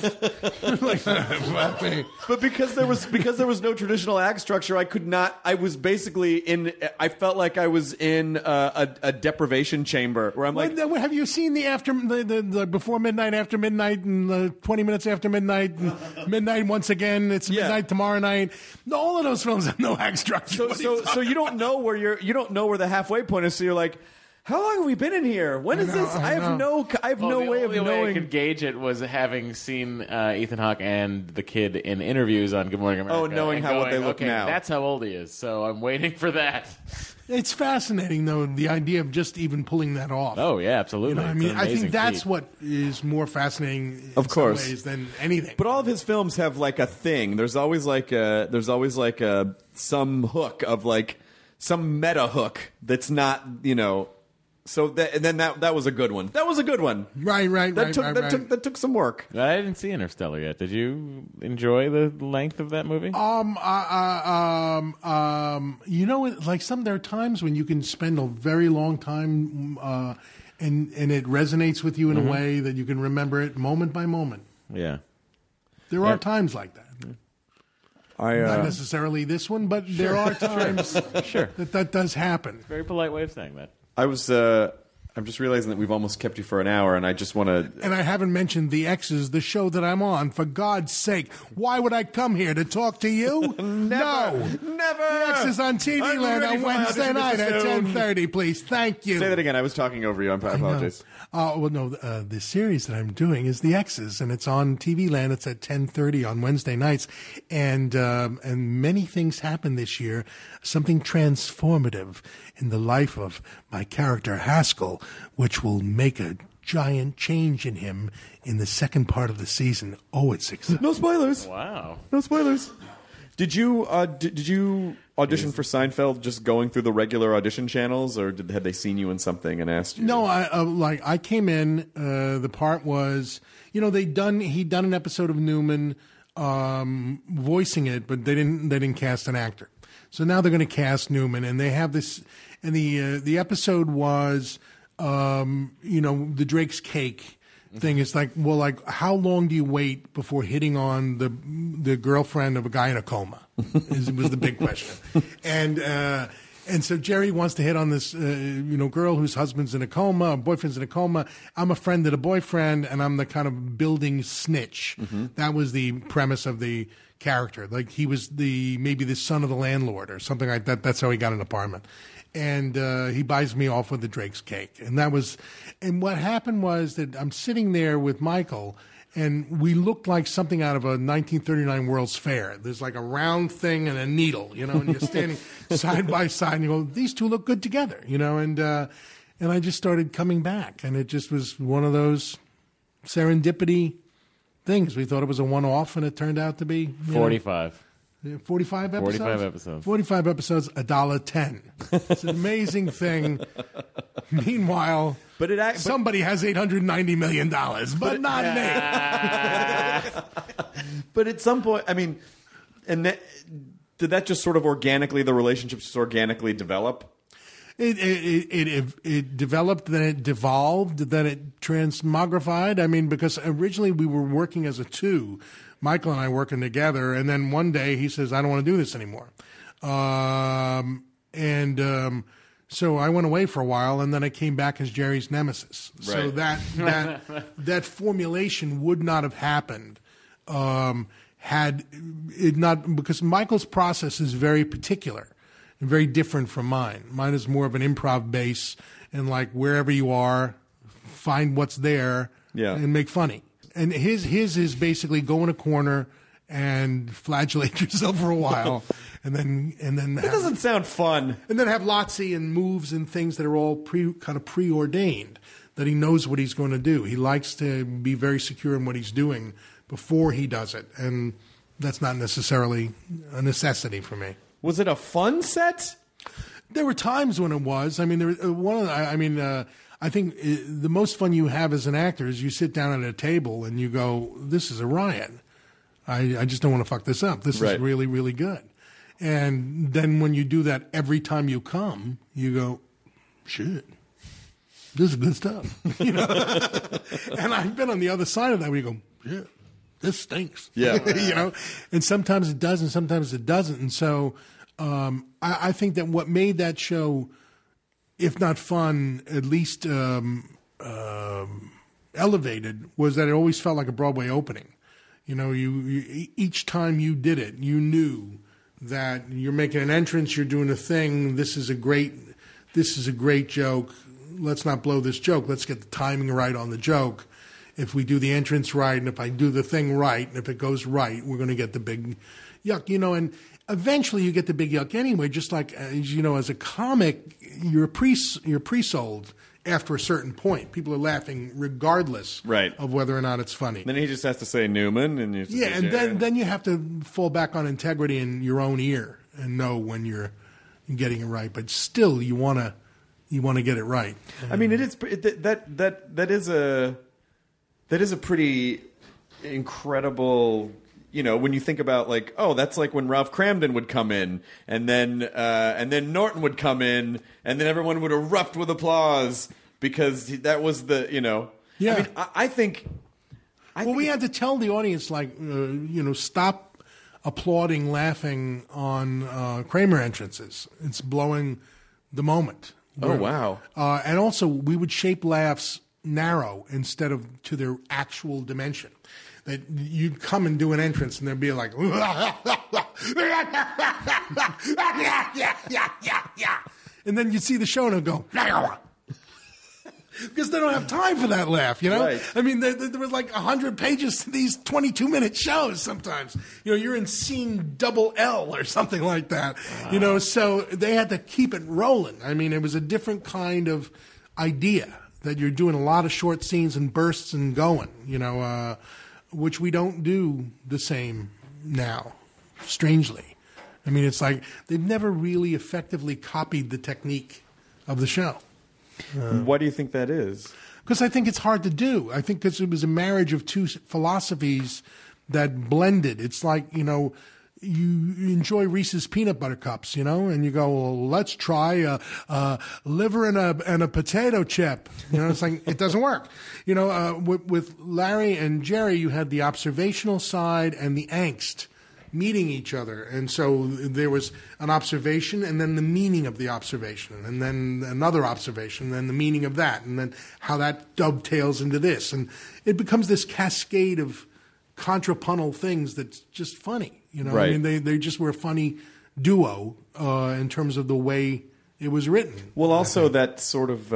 But because there was no traditional act structure, I could not. I was basically in. I felt like I was in a deprivation chamber where I'm like. Have you seen the before midnight, after midnight, and the 20 minutes after midnight, and midnight once again? It's midnight tomorrow night. All of those films have no act structure. So you don't know where you don't know where the halfway point is. So you're like, how long have we been in here? When is this? I have no way of knowing. The only way I could gauge it was having seen Ethan Hawke and the kid in interviews on Good Morning America. Oh, knowing what they look now. That's how old he is. So I'm waiting for that. It's fascinating, though, the idea of just even pulling that off. Oh, yeah, absolutely. I mean, I think that's what is more fascinating in some ways than anything. But all of his films have like a thing. There's always like some hook of like some meta hook that's not, So that was a good one. That was a good one. Right. That took some work. I didn't see Interstellar yet. Did you enjoy the length of that movie? There are times when you can spend a very long time, and it resonates with you in a way that you can remember it moment by moment. Yeah, there are times like that. Not necessarily this one, but there are times that does happen. Very polite way of saying that. I'm just realizing that we've almost kept you for an hour, and I just want to... And I haven't mentioned The X's, the show that I'm on. For God's sake, why would I come here to talk to you? Never! The X's on TV Land on Wednesday night at 10:30, please. Thank you. Say that again. I was talking over you. I apologize. The series that I'm doing is The X's, and it's on TV Land. It's at 10:30 on Wednesday nights, and many things happen this year. Something transformative in the life of my character Haskell, which will make a giant change in him in the second part of the season. Oh, it's exciting. No spoilers. Wow. No spoilers. Did you audition for Seinfeld just going through the regular audition channels, or had they seen you in something and asked you? No, I came in. The part was, he'd done an episode of Newman, voicing it, but they didn't cast an actor. So now they're going to cast Newman, and they have this. And the episode was, the Drake's Cake thing. It's like, how long do you wait before hitting on the girlfriend of a guy in a coma? Was the big question. And so Jerry wants to hit on this, girl whose husband's in a coma, boyfriend's in a coma. I'm a friend of the boyfriend, and I'm the kind of building snitch. Mm-hmm. That was the premise of the character. Like he was maybe the son of the landlord or something like that. That's how he got an apartment. And he buys me off with the Drake's Cake. And what happened was that I'm sitting there with Michael, and we looked like something out of a 1939 World's Fair. There's like a round thing and a needle, and you're standing side by side, and you go, these two look good together, and I just started coming back, and it just was one of those serendipity things. We thought it was a one-off, and it turned out to be 45. 45 episodes? 45 episodes. 45 episodes, $1.10. It's an amazing thing. Meanwhile, somebody has $890 million, but not me. But at some point, did that just sort of the relationships just organically develop? It developed, then it devolved, then it transmogrified. Because originally we were working as a two, Michael and I working together, and then one day he says, I don't want to do this anymore. So I went away for a while, and then I came back as Jerry's nemesis. Right. So that formulation would not have happened had it not, because Michael's process is very particular and very different from mine. Mine is more of an improv base, and like wherever you are, find what's there and make funny. And his is basically go in a corner and flagellate yourself for a while, and then that doesn't sound fun. And then have Lotzie and moves and things that are all preordained, that he knows what he's going to do. He likes to be very secure in what he's doing before he does it, and that's not necessarily a necessity for me. Was it a fun set? There were times when it was. I think the most fun you have as an actor is you sit down at a table and you go, this is a riot. I just don't want to fuck this up. This is really, really good. And then when you do that every time you come, you go, shit. this is good stuff. You know? And I've been on the other side of that where you go, yeah, this stinks. Yeah. You know? And sometimes it does and sometimes it doesn't. And so I think that what made that show, if not fun, at least elevated, was that it always felt like a Broadway opening. You know, you each time you did it, you knew that you're making an entrance, you're doing a thing. This is a great joke. Let's not blow this joke. Let's get the timing right on the joke. If we do the entrance right, and if I do the thing right, and if it goes right, we're going to get the big yuck. You know, and eventually you get the big yuck anyway. Just like you know, as a comic, you're pre-sold. After a certain point, people are laughing regardless of whether or not it's funny. Then he just has to say Newman, and you then you have to fall back on integrity in your own ear and know when you're getting it right. But still, you want to get it right. I mean, that is a pretty incredible. You know, when you think about like, oh, that's like when Ralph Kramden would come in, and then Norton would come in, and then everyone would erupt with applause because that was the, you know. Yeah. I mean, I think. We had to tell the audience, like, you know, stop applauding, laughing on Kramer entrances. It's blowing the moment. Oh, wow. And also, we would shape laughs narrow instead of to their actual dimension. That you'd come and do an entrance and there'd be like, and then you'd see the show and it'd go, because they don't have time for that laugh, you know? Right. I mean, there was like 100 pages to these 22-minute shows sometimes. You know, you're in scene double L or something like that, you know, so they had to keep it rolling. I mean, it was a different kind of idea that you're doing a lot of short scenes and bursts and going, you know, which we don't do the same now, strangely. I mean, it's like they've never really effectively copied the technique of the show. Why do you think that is? Because I think it's hard to do. I think because it was a marriage of two philosophies that blended. It's like, you know, you enjoy Reese's peanut butter cups, you know, and you go, well, let's try a liver and a potato chip. You know, it's like, it doesn't work. You know, with Larry and Jerry, you had the observational side and the angst meeting each other. And so there was an observation and then the meaning of the observation and then another observation and then the meaning of that and then how that dovetails into this. And it becomes this cascade of contrapuntal things that's just funny. You know, right. I mean, they just were a funny duo in terms of the way it was written. Well, also that sort of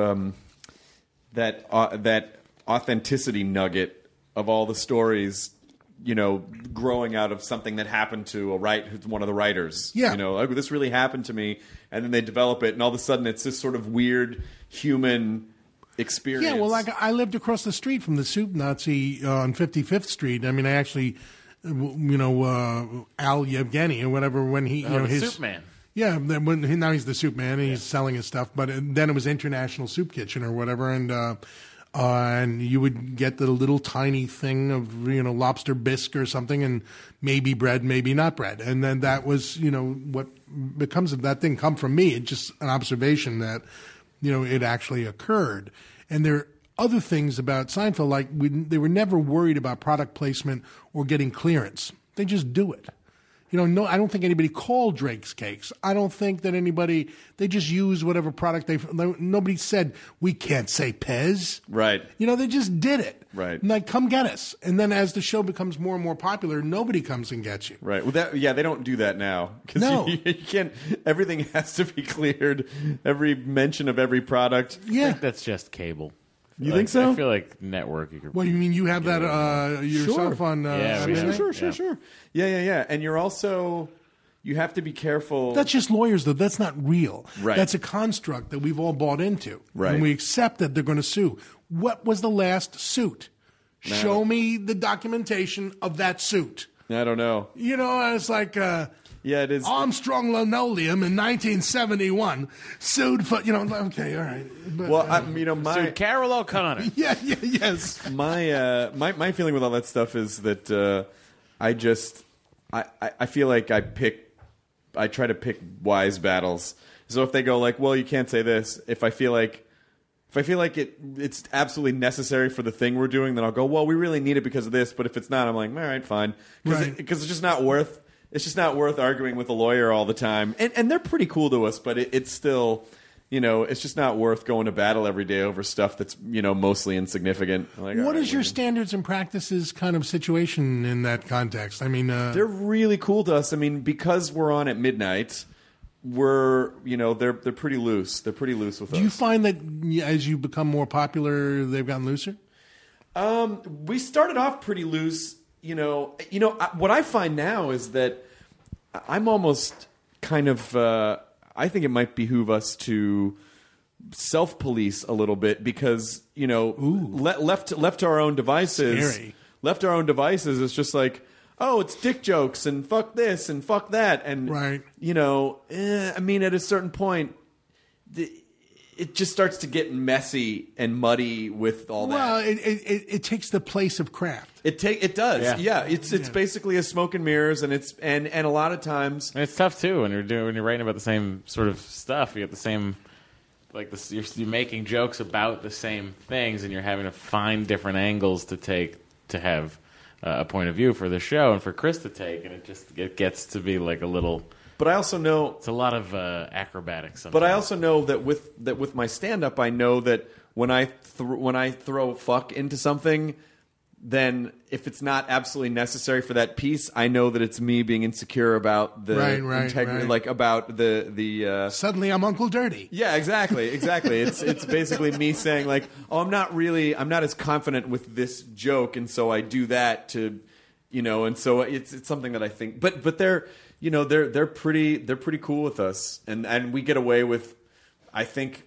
that authenticity nugget of all the stories, you know, growing out of something that happened to one of the writers. Yeah. You know, oh, this really happened to me, and then they develop it, and all of a sudden it's this sort of weird human experience. Yeah, well, like I lived across the street from the Soup Nazi on 55th Street. I mean, I actually, you know, Al Yevgeny or whatever, when he, you know, his Soup Man. Yeah, now he's the Soup Man and he's selling his stuff. But then it was International Soup Kitchen or whatever, and you would get the little tiny thing of, you know, lobster bisque or something, and maybe bread, maybe not bread, and then that was, you know, what becomes of that thing come from me. It's just an observation that, you know, it actually occurred. And there are other things about Seinfeld, like they were never worried about product placement or getting clearance. They just do it. You know, no, I don't think anybody called Drake's Cakes. I don't think that they just use whatever product nobody said, we can't say Pez. Right. You know, they just did it. Right. And like, come get us. And then as the show becomes more and more popular, nobody comes and gets you. Right. Well, they don't do that now. No. You can't, everything has to be cleared. Every mention of every product. Yeah. I think that's just cable. You think so? I feel like network. You could. What, you mean you have that yourself on? Yeah, sure. Yeah. And you're also, you have to be careful. That's just lawyers, though. That's not real. Right. That's a construct that we've all bought into. Right. And we accept that they're going to sue. What was the last suit? No. Show me the documentation of that suit. I don't know. You know, it's like yeah, it is. Armstrong Linoleum in 1971 sued for, you know, okay, all right. But, well, you know, So Carol O'Connor. Yes. My feeling with all that stuff is that I feel like I try to pick wise battles. So if they go like, well, you can't say this, if I feel like If I feel like it's absolutely necessary for the thing we're doing, then I'll go, well, we really need it because of this. But if it's not, I'm like, all right, fine. Because it's just not worth. It's just not worth arguing with a lawyer all the time. And they're pretty cool to us, but it's still, it's just not worth going to battle every day over stuff that's, mostly insignificant. Like, what is your standards and practices kind of situation in that context? I mean, they're really cool to us. I mean, because we're on at midnight, they're pretty loose. They're pretty loose with us. Do you find that as you become more popular, they've gotten looser? We started off pretty loose. What I find now is that I'm almost kind of. I think it might behoove us to self-police a little bit because left to our own devices. Scary. Left to our own devices, it's just like, oh, it's dick jokes and fuck this and fuck that, and right. I mean, at a certain point, it just starts to get messy and muddy with all that. Well, it takes the place of craft. It does. Yeah. It's basically a smoke and mirrors, and it's and a lot of times and it's tough too when you're writing about the same sort of stuff. You get the same you're making jokes about the same things, and you're having to find different angles to take to have a point of view for the show and for Chris to take, and it gets to be like a little. But I also know it's a lot of acrobatics. Sometimes. But I also know that with my stand up, I know that when I throw fuck into something, then if it's not absolutely necessary for that piece, I know that it's me being insecure about the integrity, like about the. Suddenly, I'm Uncle Dirty. Yeah, exactly. It's basically me saying like, oh, I'm not as confident with this joke, and so I do that to, and so it's something that I think, but they're. They're pretty cool with us, and we get away with. I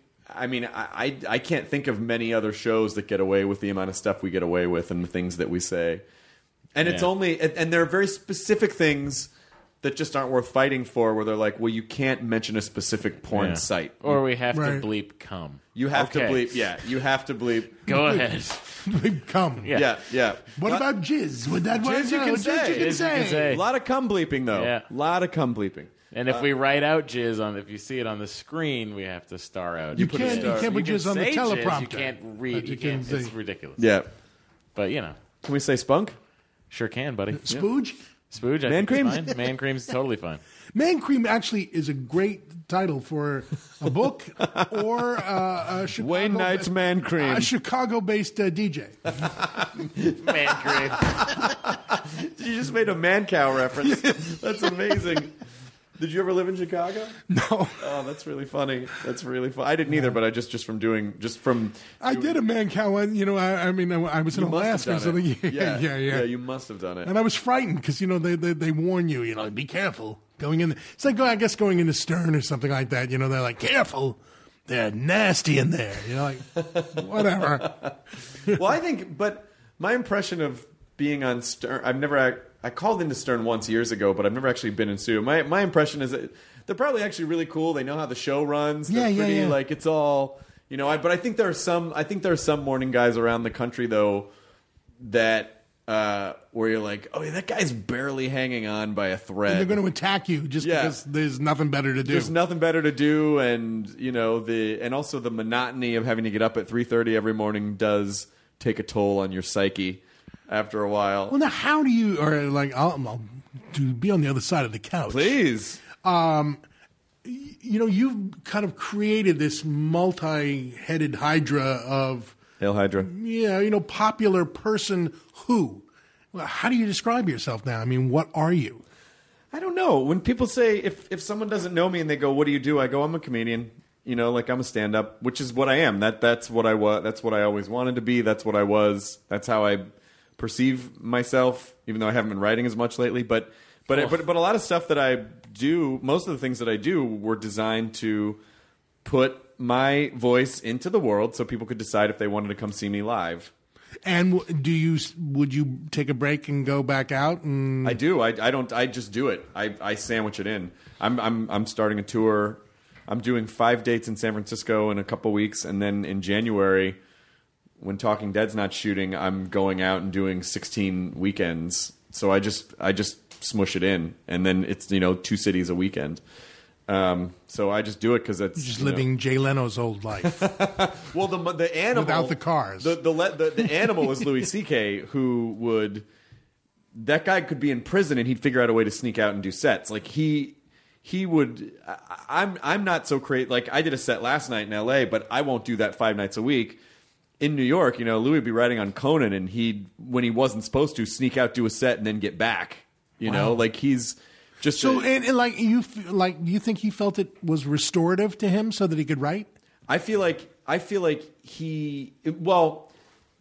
can't think of many other shows that get away with the amount of stuff we get away with and the things that we say, and it's only and there are very specific things that just aren't worth fighting for. Where they're like, well, you can't mention a specific porn site, or we have to bleep cum. You have to bleep. Yeah, you have to bleep. Go ahead. Bleep cum. Yeah. What about jizz? Would that work? Jizz you can say. A lot of cum bleeping though. Yeah. A lot of cum bleeping. And if we write out jizz if you see it on the screen, we have to star out. You can't put jizz on the teleprompter. You can't read. It's ridiculous. Yeah. But can we say spunk? Sure can, buddy. Spooge. Spooge. Man cream. Man cream's totally fine. Man cream actually is a great title for a book or a Chicago. Wayne Knight's Man Cream. A Chicago-based DJ. Man cream. You just made a Man Cow reference. That's amazing. Did you ever live in Chicago? No. Oh, that's really funny. That's really fun. I didn't either, but I I did a Man Cow. I was in Alaska or something. Yeah, you must have done it. And I was frightened because they warn you. Be careful going in. It's like I guess going into Stern or something like that. They're like careful. They're nasty in there. Like whatever. Well, but my impression of being on Stern, I called into Stern once years ago, but I've never actually been in studio. My impression is that they're probably actually really cool. They know how the show runs. They're pretty, like it's all, but I think there are some morning guys around the country though that where you're like, oh yeah, that guy's barely hanging on by a thread. And they're going to attack you just because there's nothing better to do. There's nothing better to do, and and also the monotony of having to get up at 3:30 every morning does take a toll on your psyche. After a while. Well, now how do you, I'll be on the other side of the couch. Please. You've kind of created this multi-headed hydra of... Hail Hydra. Yeah, popular person who. Well, how do you describe yourself now? I mean, what are you? I don't know. When people say, if someone doesn't know me and they go, what do? I go, I'm a comedian. I'm a stand-up, which is what I am. That's what I was. That's what I always wanted to be. That's what I was. That's how I... perceive myself, even though I haven't been writing as much lately, but a lot of stuff that I do, most of the things that I do were designed to put my voice into the world so people could decide if they wanted to come see me live. And would you take a break and go back out? And... I do. I just do it. I sandwich it in. I'm starting a tour. I'm doing 5 dates in San Francisco in a couple weeks, and then in January, when Talking Dead's not shooting, I'm going out and doing 16 weekends. So I just smush it in, and then it's 2 cities a weekend. So I just do it because it's just living Jay Leno's old life. Well, the animal without the cars. The animal is Louis C.K. who would. That guy could be in prison and he'd figure out a way to sneak out and do sets. Like he would. I'm not so crazy. Like I did a set last night in L.A., but I won't do that 5 nights a week. In New York, Louis would be writing on Conan, and he'd, when he wasn't supposed to, sneak out, do a set, and then get back. Like he's just so. And like you think he felt it was restorative to him so that he could write? I feel like he. Well,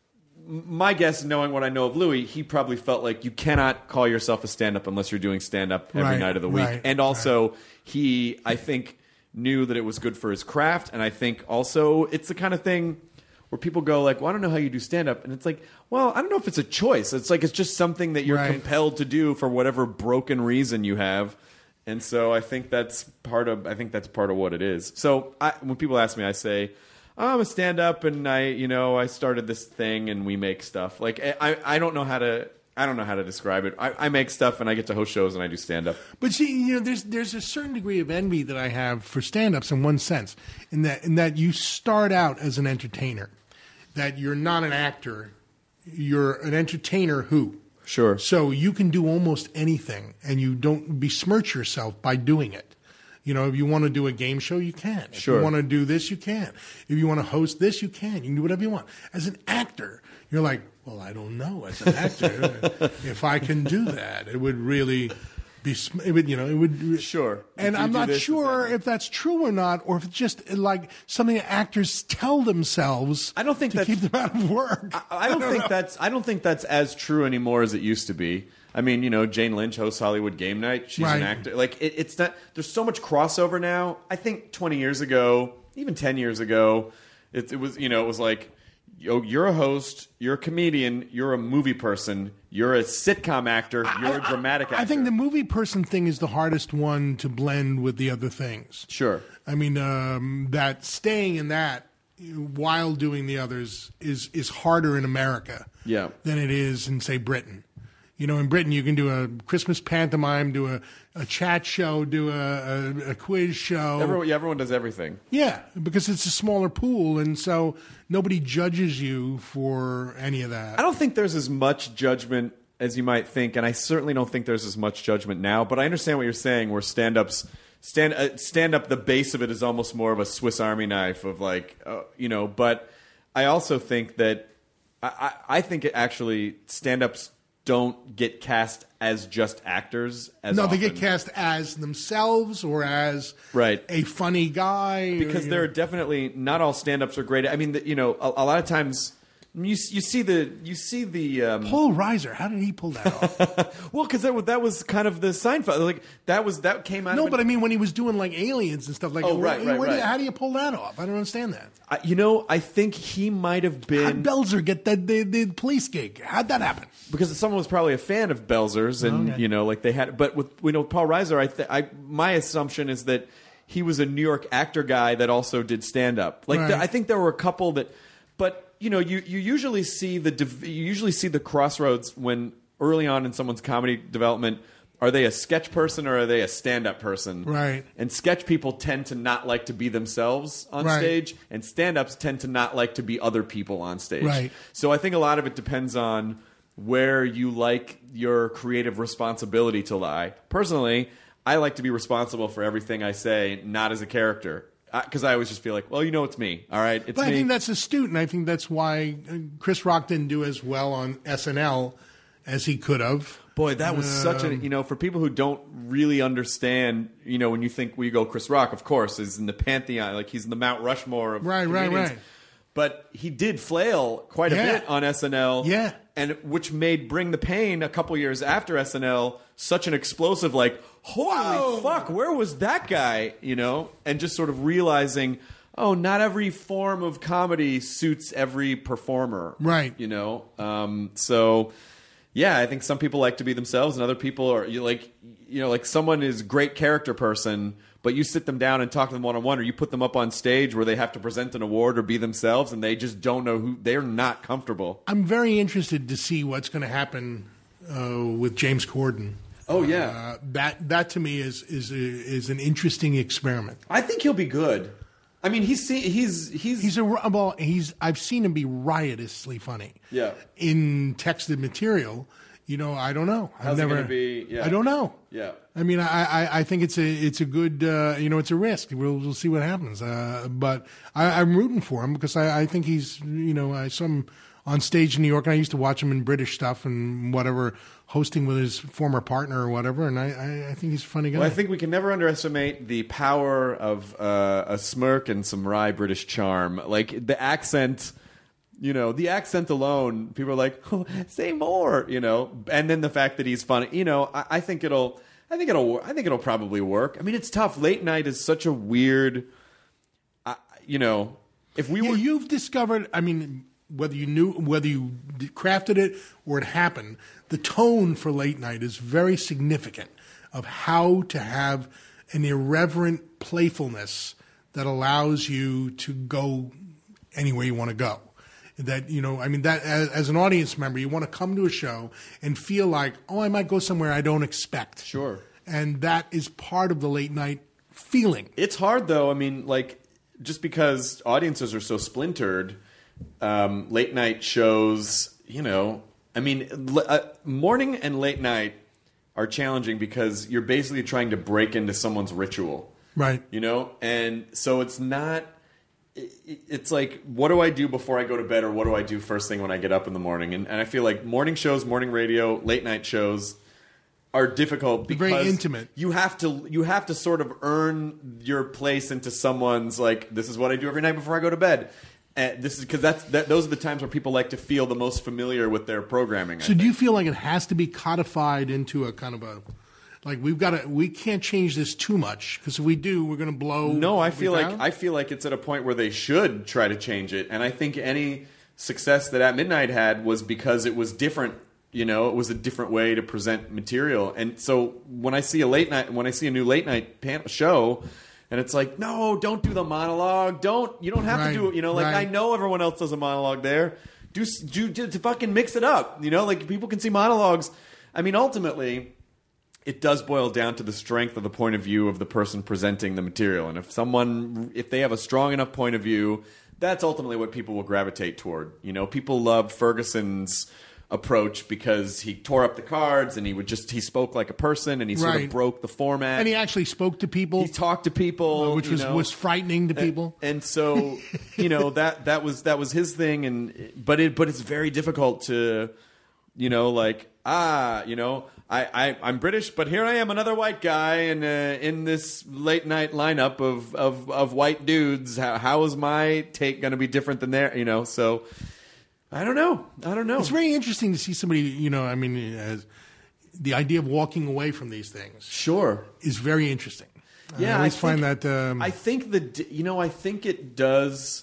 my guess, knowing what I know of Louis, he probably felt like you cannot call yourself a stand-up unless you're doing stand-up every night of the week, and also he, I think, knew that it was good for his craft, and I think also it's the kind of thing where people go like, well, I don't know how you do stand-up. And it's like, well, I don't know if it's a choice. It's like it's just something that you're compelled to do for whatever broken reason you have. And so I think that's part of what it is. So when people ask me, I say, I'm a stand-up and I started this thing and we make stuff. Like I don't know how to describe it. I make stuff and I get to host shows and I do stand-up. But see, there's a certain degree of envy that I have for stand-ups in one sense, in that you start out as an entertainer, that you're not an actor, you're an entertainer who. Sure. So you can do almost anything and you don't besmirch yourself by doing it. If you want to do a game show, you can. If you want to do this, you can. If you want to host this, you can. You can do whatever you want. As an actor, you're like, well, I don't know. As an actor, if I can do that, it would really be. It would. Sure. And I'm not sure if that's true or not, or if it's just like something that actors tell themselves. I don't think to keep them out of work. I don't think that's as true anymore as it used to be. I mean, Jane Lynch hosts Hollywood Game Night. She's an actor. Like it's not. There's so much crossover now. I think 20 years ago, even 10 years ago, it was it was like, you're a host, you're a comedian, you're a movie person, you're a sitcom actor, you're a dramatic actor. I think the movie person thing is the hardest one to blend with the other things. Sure. I mean, that staying in that while doing the others is harder in America than it is in, say, Britain. In Britain, you can do a Christmas pantomime, do a chat show, do a quiz show. Everyone does everything. Yeah, because it's a smaller pool, and so nobody judges you for any of that. I don't think there's as much judgment as you might think, and I certainly don't think there's as much judgment now. But I understand what you're saying, where stand-up, the base of it is almost more of a Swiss Army knife of like, But I also think that I think it actually stand-ups don't get cast as just actors as No, often. they get cast as themselves or as a funny guy. Because there are definitely not all stand-ups are great. I mean, a lot of times you see the Paul Reiser. How did he pull that off? Well, because that was kind of the Seinfeld. Like that came out. No, but I mean when he was doing like Aliens and stuff like. Oh, right. How do you pull that off? I don't understand that. I think he might have been. How'd Belzer get the police gig? How'd that happen? Because someone was probably a fan of Belzer's, and like they had. But with Paul Reiser, my assumption is that he was a New York actor guy that also did stand up. Like I think there were a couple that, but. You usually see the crossroads when early on in someone's comedy development. Are they a sketch person or are they a stand-up person? Right. And sketch people tend to not like to be themselves on stage, and stand-ups tend to not like to be other people on stage. Right. So I think a lot of it depends on where you like your creative responsibility to lie. Personally, I like to be responsible for everything I say, not as a character. Because I always just feel like, well, it's me, all right? It's but me. I think that's astute, and I think that's why Chris Rock didn't do as well on SNL as he could have. Boy, that was such a, for people who don't really understand, when you go Chris Rock, of course, is in the pantheon, like he's in the Mount Rushmore of comedians. Right. But he did flail quite a bit on SNL. Yeah. And which made Bring the Pain a couple years after SNL such an explosive, like, holy fuck, where was that guy? And just sort of realizing, not every form of comedy suits every performer. Right. So, yeah, I think some people like to be themselves and other people are like someone is a great character person, but you sit them down and talk to them one-on-one, or you put them up on stage where they have to present an award or be themselves, and they just don't know who. They're not comfortable. I'm very interested to see what's going to happen with James Corden. Oh yeah, that to me is an interesting experiment. I think he'll be good. I mean, I've seen him be riotously funny. Yeah. In texted material, I don't know. How's it going to be? Yeah. I don't know. Yeah. I mean, I think it's a good, it's a risk. We'll see what happens. But I'm rooting for him because I think he's, I saw him on stage in New York, and I used to watch him in British stuff and whatever, hosting with his former partner or whatever, and I think he's a funny guy. Well, I think we can never underestimate the power of a smirk and some wry British charm. Like, the accent... the accent alone, people are like, oh, say more, and then the fact that he's funny, I think it'll probably work. I mean, it's tough. Late night is such a weird, if we were... You've discovered, I mean, whether you crafted it or it happened, the tone for late night is very significant of how to have an irreverent playfulness that allows you to go anywhere you want to go. That, that as an audience member, you want to come to a show and feel like, I might go somewhere I don't expect. Sure. And that is part of the late night feeling. It's hard, though. I mean, like, just because audiences are so splintered, late night shows, morning and late night are challenging because you're basically trying to break into someone's ritual. Right. And so it's not... It's like, what do I do before I go to bed, or what do I do first thing when I get up in the morning? And I feel like morning shows, morning radio, late night shows are difficult because very intimate. You have to sort of earn your place into someone's, like, this is what I do every night before I go to bed. And this is because those are the times where people like to feel the most familiar with their programming. So do you feel like it has to be codified into a kind of a... Like, we can't change this too much, because if we do, we're going to blow. No, I feel like it's at a point where they should try to change it, and I think any success that At Midnight had was because it was different. It was a different way to present material, and so when I see a new late night show, and it's like, no, don't do the monologue. You don't have to do it. I know everyone else does a monologue there. Do to fucking mix it up. Like, people can see monologues. I mean, ultimately, it does boil down to the strength of the point of view of the person presenting the material. And if they have a strong enough point of view, that's ultimately what people will gravitate toward. People loved Ferguson's approach because he tore up the cards and he spoke like a person, and he sort of broke the format. And he actually spoke to people. He talked to people, which was frightening to people. And so, that was his thing. But it's very difficult to, I'm British, but here I am, another white guy, and in this late night lineup of white dudes. How is my take going to be different than their? So I don't know. It's very interesting to see somebody. The idea of walking away from these things, sure, is very interesting. Yeah, I always find that. I think it does.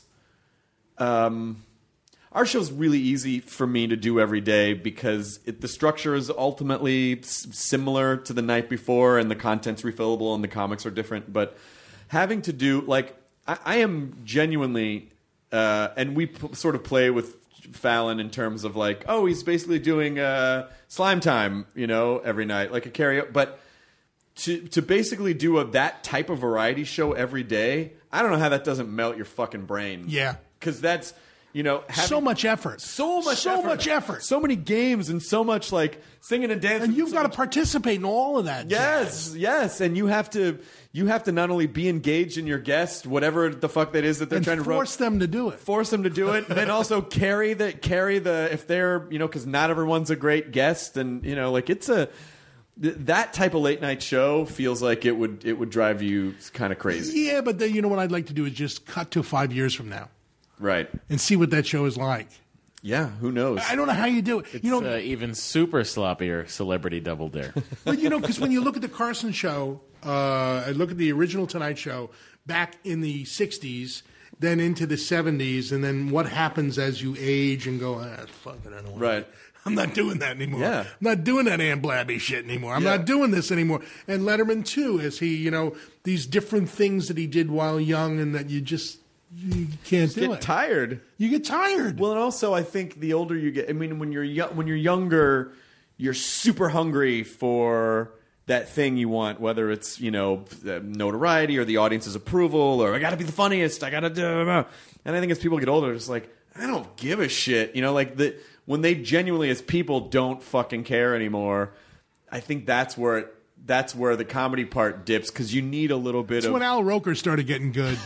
Our show's really easy for me to do every day because the structure is ultimately similar to the night before, and the content's refillable, and the comics are different. But having to do, like, I am genuinely, and we sort of play with Fallon in terms of like, oh, he's basically doing Slime Time, every night, like a karaoke. But to basically do that type of variety show every day, I don't know how that doesn't melt your fucking brain. Yeah, because that's. So much effort. So much effort. So many games and so much, like, singing and dancing. And you've got to participate in all of that. Yes. And you have to not only be engaged in your guest, whatever the fuck that is that they're trying to force them to do it. And then also carry the if they're, because not everyone's a great guest, and it's that type of late night show feels like it would drive you kind of crazy. Yeah, but then what I'd like to do is just cut to 5 years from now. Right. And see what that show is like. Yeah, who knows? I don't know how you do it. It's even super sloppier Celebrity Double Dare. But because when you look at the Carson show, I look at the original Tonight Show back in the 60s, then into the 70s, and then what happens as you age and go, fuck it, I don't want right. I'm not doing that anymore. Yeah. I'm not doing that Ann Blabby shit anymore. I'm not doing this anymore. And Letterman, too, as he, these different things that he did while young, and that you can't do it. You get tired. You get tired. Well, and also I think the older you get, when you're younger, you're super hungry for that thing you want, whether it's, notoriety or the audience's approval, or I got to be the funniest, I got to do. And I think as people get older, it's like, I don't give a shit. When they genuinely, as people, don't fucking care anymore, I think that's where the comedy part dips, because you need a little bit That's when Al Roker started getting good.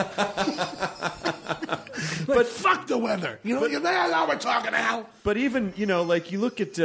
But fuck the weather. Now we're talking, Al. But even, you look at,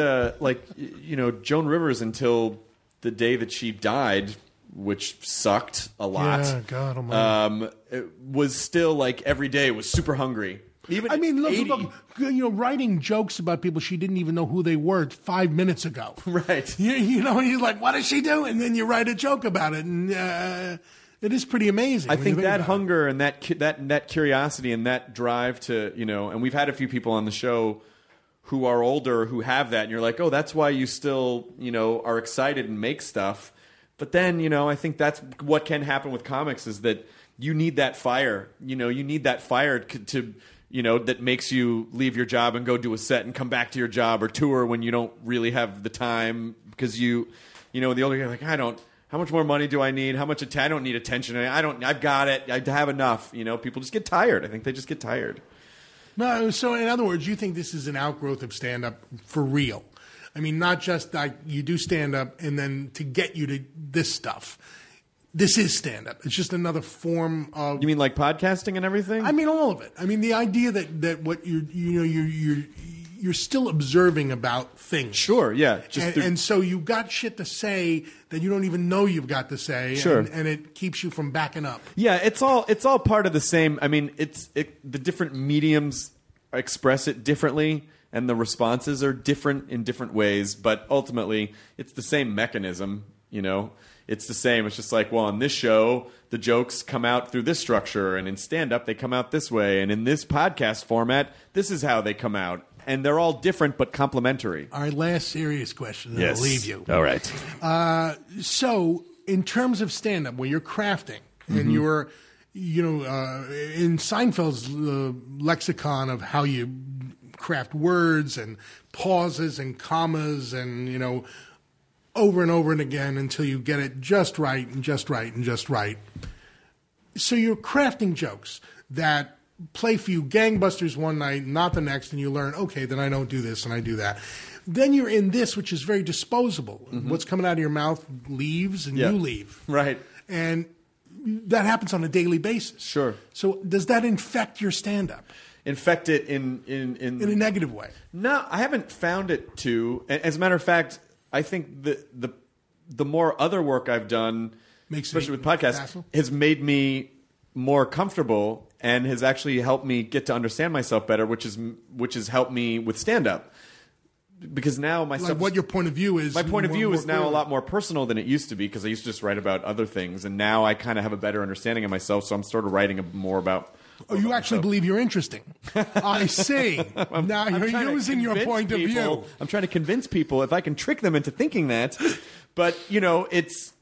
Joan Rivers until the day that she died, which sucked a lot. Yeah, God almighty. It was still like every day was super hungry. Even look, writing jokes about people she didn't even know who they were 5 minutes ago. Right. You're like, what does she do? And then you write a joke about it, and it is pretty amazing. I think that hunger and that curiosity and that drive to, and we've had a few people on the show who are older who have that, and you're like, oh, that's why you still, are excited and make stuff. But then, I think that's what can happen with comics, is that you need that fire. You need that fire to that makes you leave your job and go do a set and come back to your job or tour when you don't really have the time, because the older you're like, how much more money do I need? How much I don't need attention. I've got it. I have enough. People just get tired. I think they just get tired. No, so in other words, you think this is an outgrowth of stand-up for real? I mean, not just like you do stand-up and then to get you to this stuff. This is stand-up. It's just another form of... You mean like podcasting and everything? I mean, all of it. I mean, the idea that what you're still observing about things. Sure, yeah. And so you got shit to say that you don't even know you've got to say. Sure. And it keeps you from backing up. Yeah, it's all part of the same. I mean, the different mediums express it differently, and the responses are different in different ways, but ultimately it's the same mechanism, It's the same. It's just like, well, on this show, the jokes come out through this structure, and in stand-up, they come out this way, and in this podcast format, this is how they come out. And they're all different but complementary. All right, last serious question, and I'll leave you. All right. So, in terms of stand-up, where you're crafting, and you're, in Seinfeld's lexicon of how you craft words and pauses and commas and, over and over and again until you get it just right and just right and just right. So you're crafting jokes that play for you gangbusters one night, not the next, and you learn, okay, then I don't do this and I do that. Then you're in this, which is very disposable. What's coming out of your mouth leaves and you leave. Right. And that happens on a daily basis. Sure. So does that infect your stand-up? Infect it in a negative way? No, I haven't found it to. As a matter of fact, I think the more other work I've done, especially with podcasts, has made me more comfortable and has actually helped me get to understand myself better, which has helped me with stand-up. Because now my stuff, what your point of view is. My point of view is now a lot more personal than it used to be, because I used to just write about other things, and now I kind of have a better understanding of myself. So I'm sort of writing more about. Oh, you actually believe you're interesting. I see. Now you're using your point of view. I'm trying to convince people, if I can trick them into thinking that. But, it's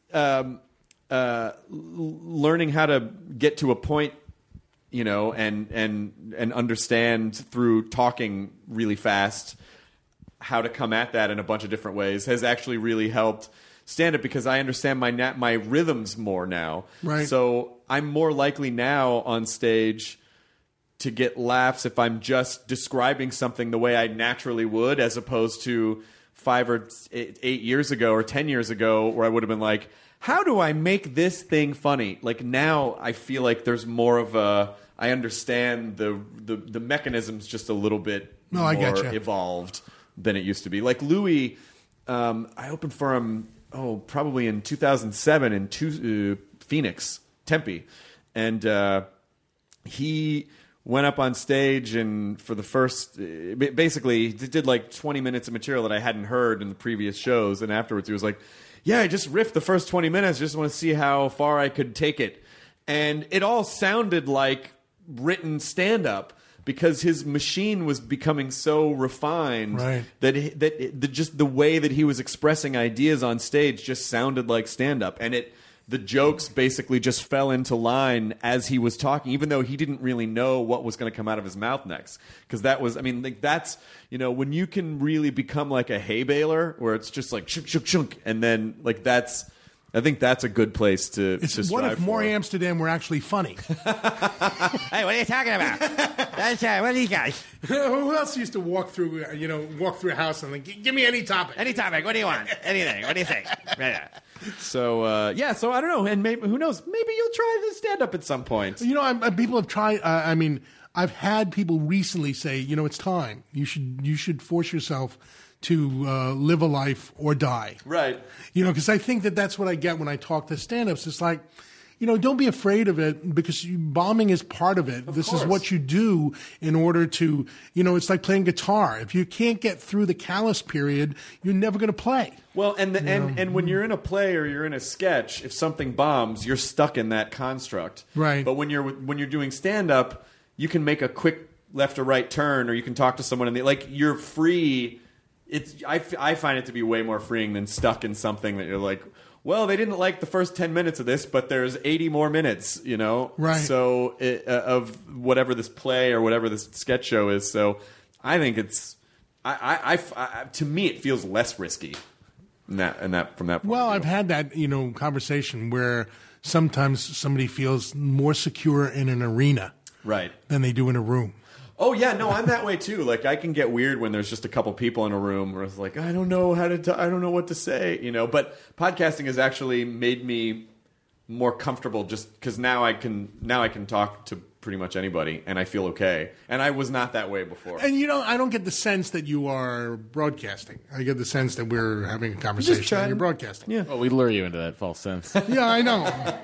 learning how to get to a point, and understand through talking really fast how to come at that in a bunch of different ways has actually really helped stand-up, because I understand my rhythms more now. Right. So I'm more likely now on stage to get laughs if I'm just describing something the way I naturally would, as opposed to 5 or 8 years ago or 10 years ago, where I would have been like, how do I make this thing funny? Like, now I feel like there's more of I understand the mechanisms just a little bit more evolved than it used to be. Like Louis, I opened for him, probably in 2007 in Phoenix, Tempe. And he went up on stage, and for the first, basically, he did like 20 minutes of material that I hadn't heard in the previous shows. And afterwards he was like, yeah, I just riffed the first 20 minutes. Just want to see how far I could take it. And it all sounded like written stand-up, because his machine was becoming so refined that just the way that he was expressing ideas on stage just sounded like stand-up. And it the jokes basically just fell into line as he was talking, even though he didn't really know what was going to come out of his mouth next. Because that was, I mean, like that's, when you can really become like a hay baler, where it's just like shunk, shunk, shunk, and then like that's, I think that's a good place to What if more Amsterdam were actually funny? Hey, what are you talking about? What are you guys? Who else used to walk through a house and like, give me any topic? Any topic. What do you want? Anything. What do you think? So I don't know, and maybe who knows? Maybe you'll try the stand up at some point. People have tried. I've had people recently say, it's time. You should force yourself to live a life or die. Right. Because I think that's what I get when I talk to stand-ups. It's like, don't be afraid of it, because bombing is part of it. This is what you do in order to, it's like playing guitar. If you can't get through the callous period, you're never going to play. Well, and when you're in a play or you're in a sketch, if something bombs, you're stuck in that construct. Right. But when you're doing stand-up, you can make a quick left or right turn, or you can talk to someone you're free. I find it to be way more freeing than stuck in something that you're like, well, they didn't like the first 10 minutes of this, but there's 80 more minutes, Right. So of whatever this play or whatever this sketch show is. So I think it's, to me, it feels less risky from that point. Well, I've had that, conversation where sometimes somebody feels more secure in an arena, right, than they do in a room. Oh, yeah, no, I'm that way, too. Like, I can get weird when there's just a couple people in a room where it's like, I don't know I don't know what to say, But podcasting has actually made me more comfortable just because now I can talk to pretty much anybody, and I feel okay. And I was not that way before. And, I don't get the sense that you are broadcasting. I get the sense that we're having a conversation and you're broadcasting. Yeah. Well, we lure you into that false sense. Yeah, I know.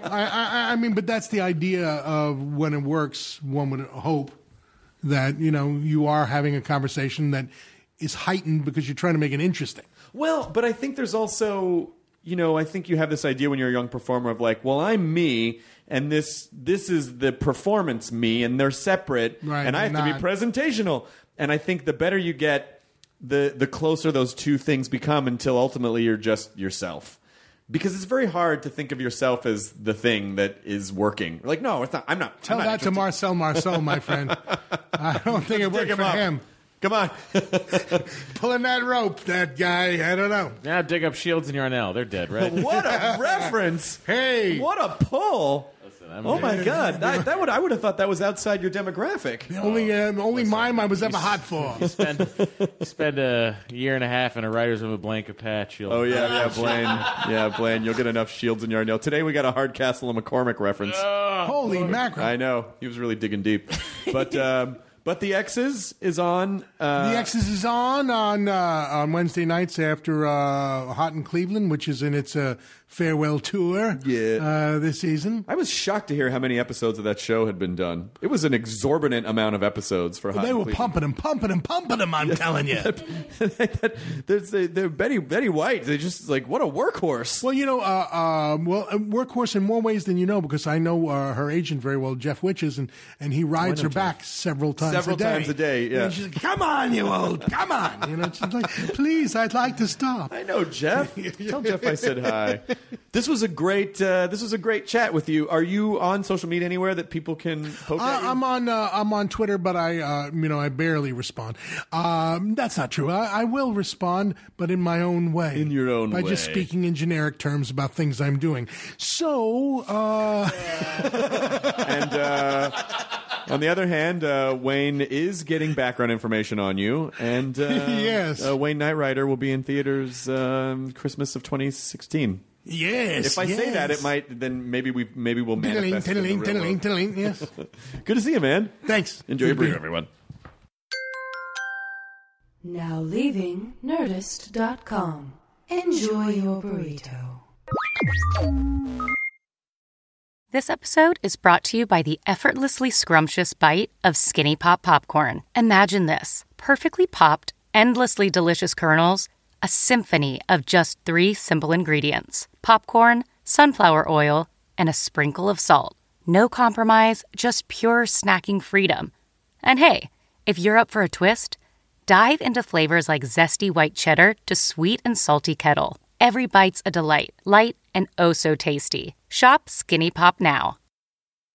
I mean, but that's the idea of when it works, one would hope that, you are having a conversation that is heightened because you're trying to make it interesting. Well, but I think there's also, I think you have this idea when you're a young performer of like, well, I'm me, and this is the performance me, and they're separate, right, and I have to be presentational. And I think the better you get, the closer those two things become until ultimately you're just yourself. Because it's very hard to think of yourself as the thing that is working. Like, no, it's not. I'm not. Tell I'm not that to Marcel Marceau, my friend. I don't think it worked for him. Come on. Pulling that rope, that guy. I don't know. Now dig up Shields and Yarnell. They're dead, right? What a reference. Hey. What a pull. Oh my God! I would have thought that was outside your demographic. The only mime I was ever hot for. You spend a year and a half in a writer's room with Blaine Capatch. Oh yeah, Blaine. Blaine. You'll get enough Shields and Yarnell. Today we got a Hardcastle and McCormick reference. Holy mackerel! I know, he was really digging deep. But the X's is on. The X's is on Wednesday nights after Hot in Cleveland, which is in its farewell tour this season. I was shocked to hear how many episodes of that show had been done. It was an exorbitant amount of episodes for Hot in Cleveland. They were pumping them, I'm telling you. They're Betty White. They just like, what a workhorse. Well, a workhorse in more ways than you know, because I know her agent very well, Jeff Witches, and he rides her back several times a day. Yeah. And she's like, come on, you old, come on. She's like, please, I'd like to stop. I know, Jeff. Tell Jeff I said hi. This was a great chat with you. Are you on social media anywhere that people can poke at you? I'm on Twitter, but I barely respond. That's not true. I will respond, but in my own way. In your own way. By just speaking in generic terms about things I'm doing. So, and on the other hand, Wayne is getting background information on you, and yes, Wayne Knight Rider will be in theaters Christmas of 2016. Yes. If I say that, it might. Then maybe we'll manifest. Tiddling, yes. Good to see you, man. Thanks. Enjoy your burrito, everyone. Now leaving Nerdist.com. Enjoy your burrito. This episode is brought to you by the effortlessly scrumptious bite of Skinny Pop Popcorn. Imagine this: perfectly popped, endlessly delicious kernels, a symphony of just 3 simple ingredients: popcorn, sunflower oil, and a sprinkle of salt. No compromise, just pure snacking freedom. And hey, if you're up for a twist, dive into flavors like zesty white cheddar to sweet and salty kettle. Every bite's a delight, light and oh so tasty. Shop Skinny Pop now.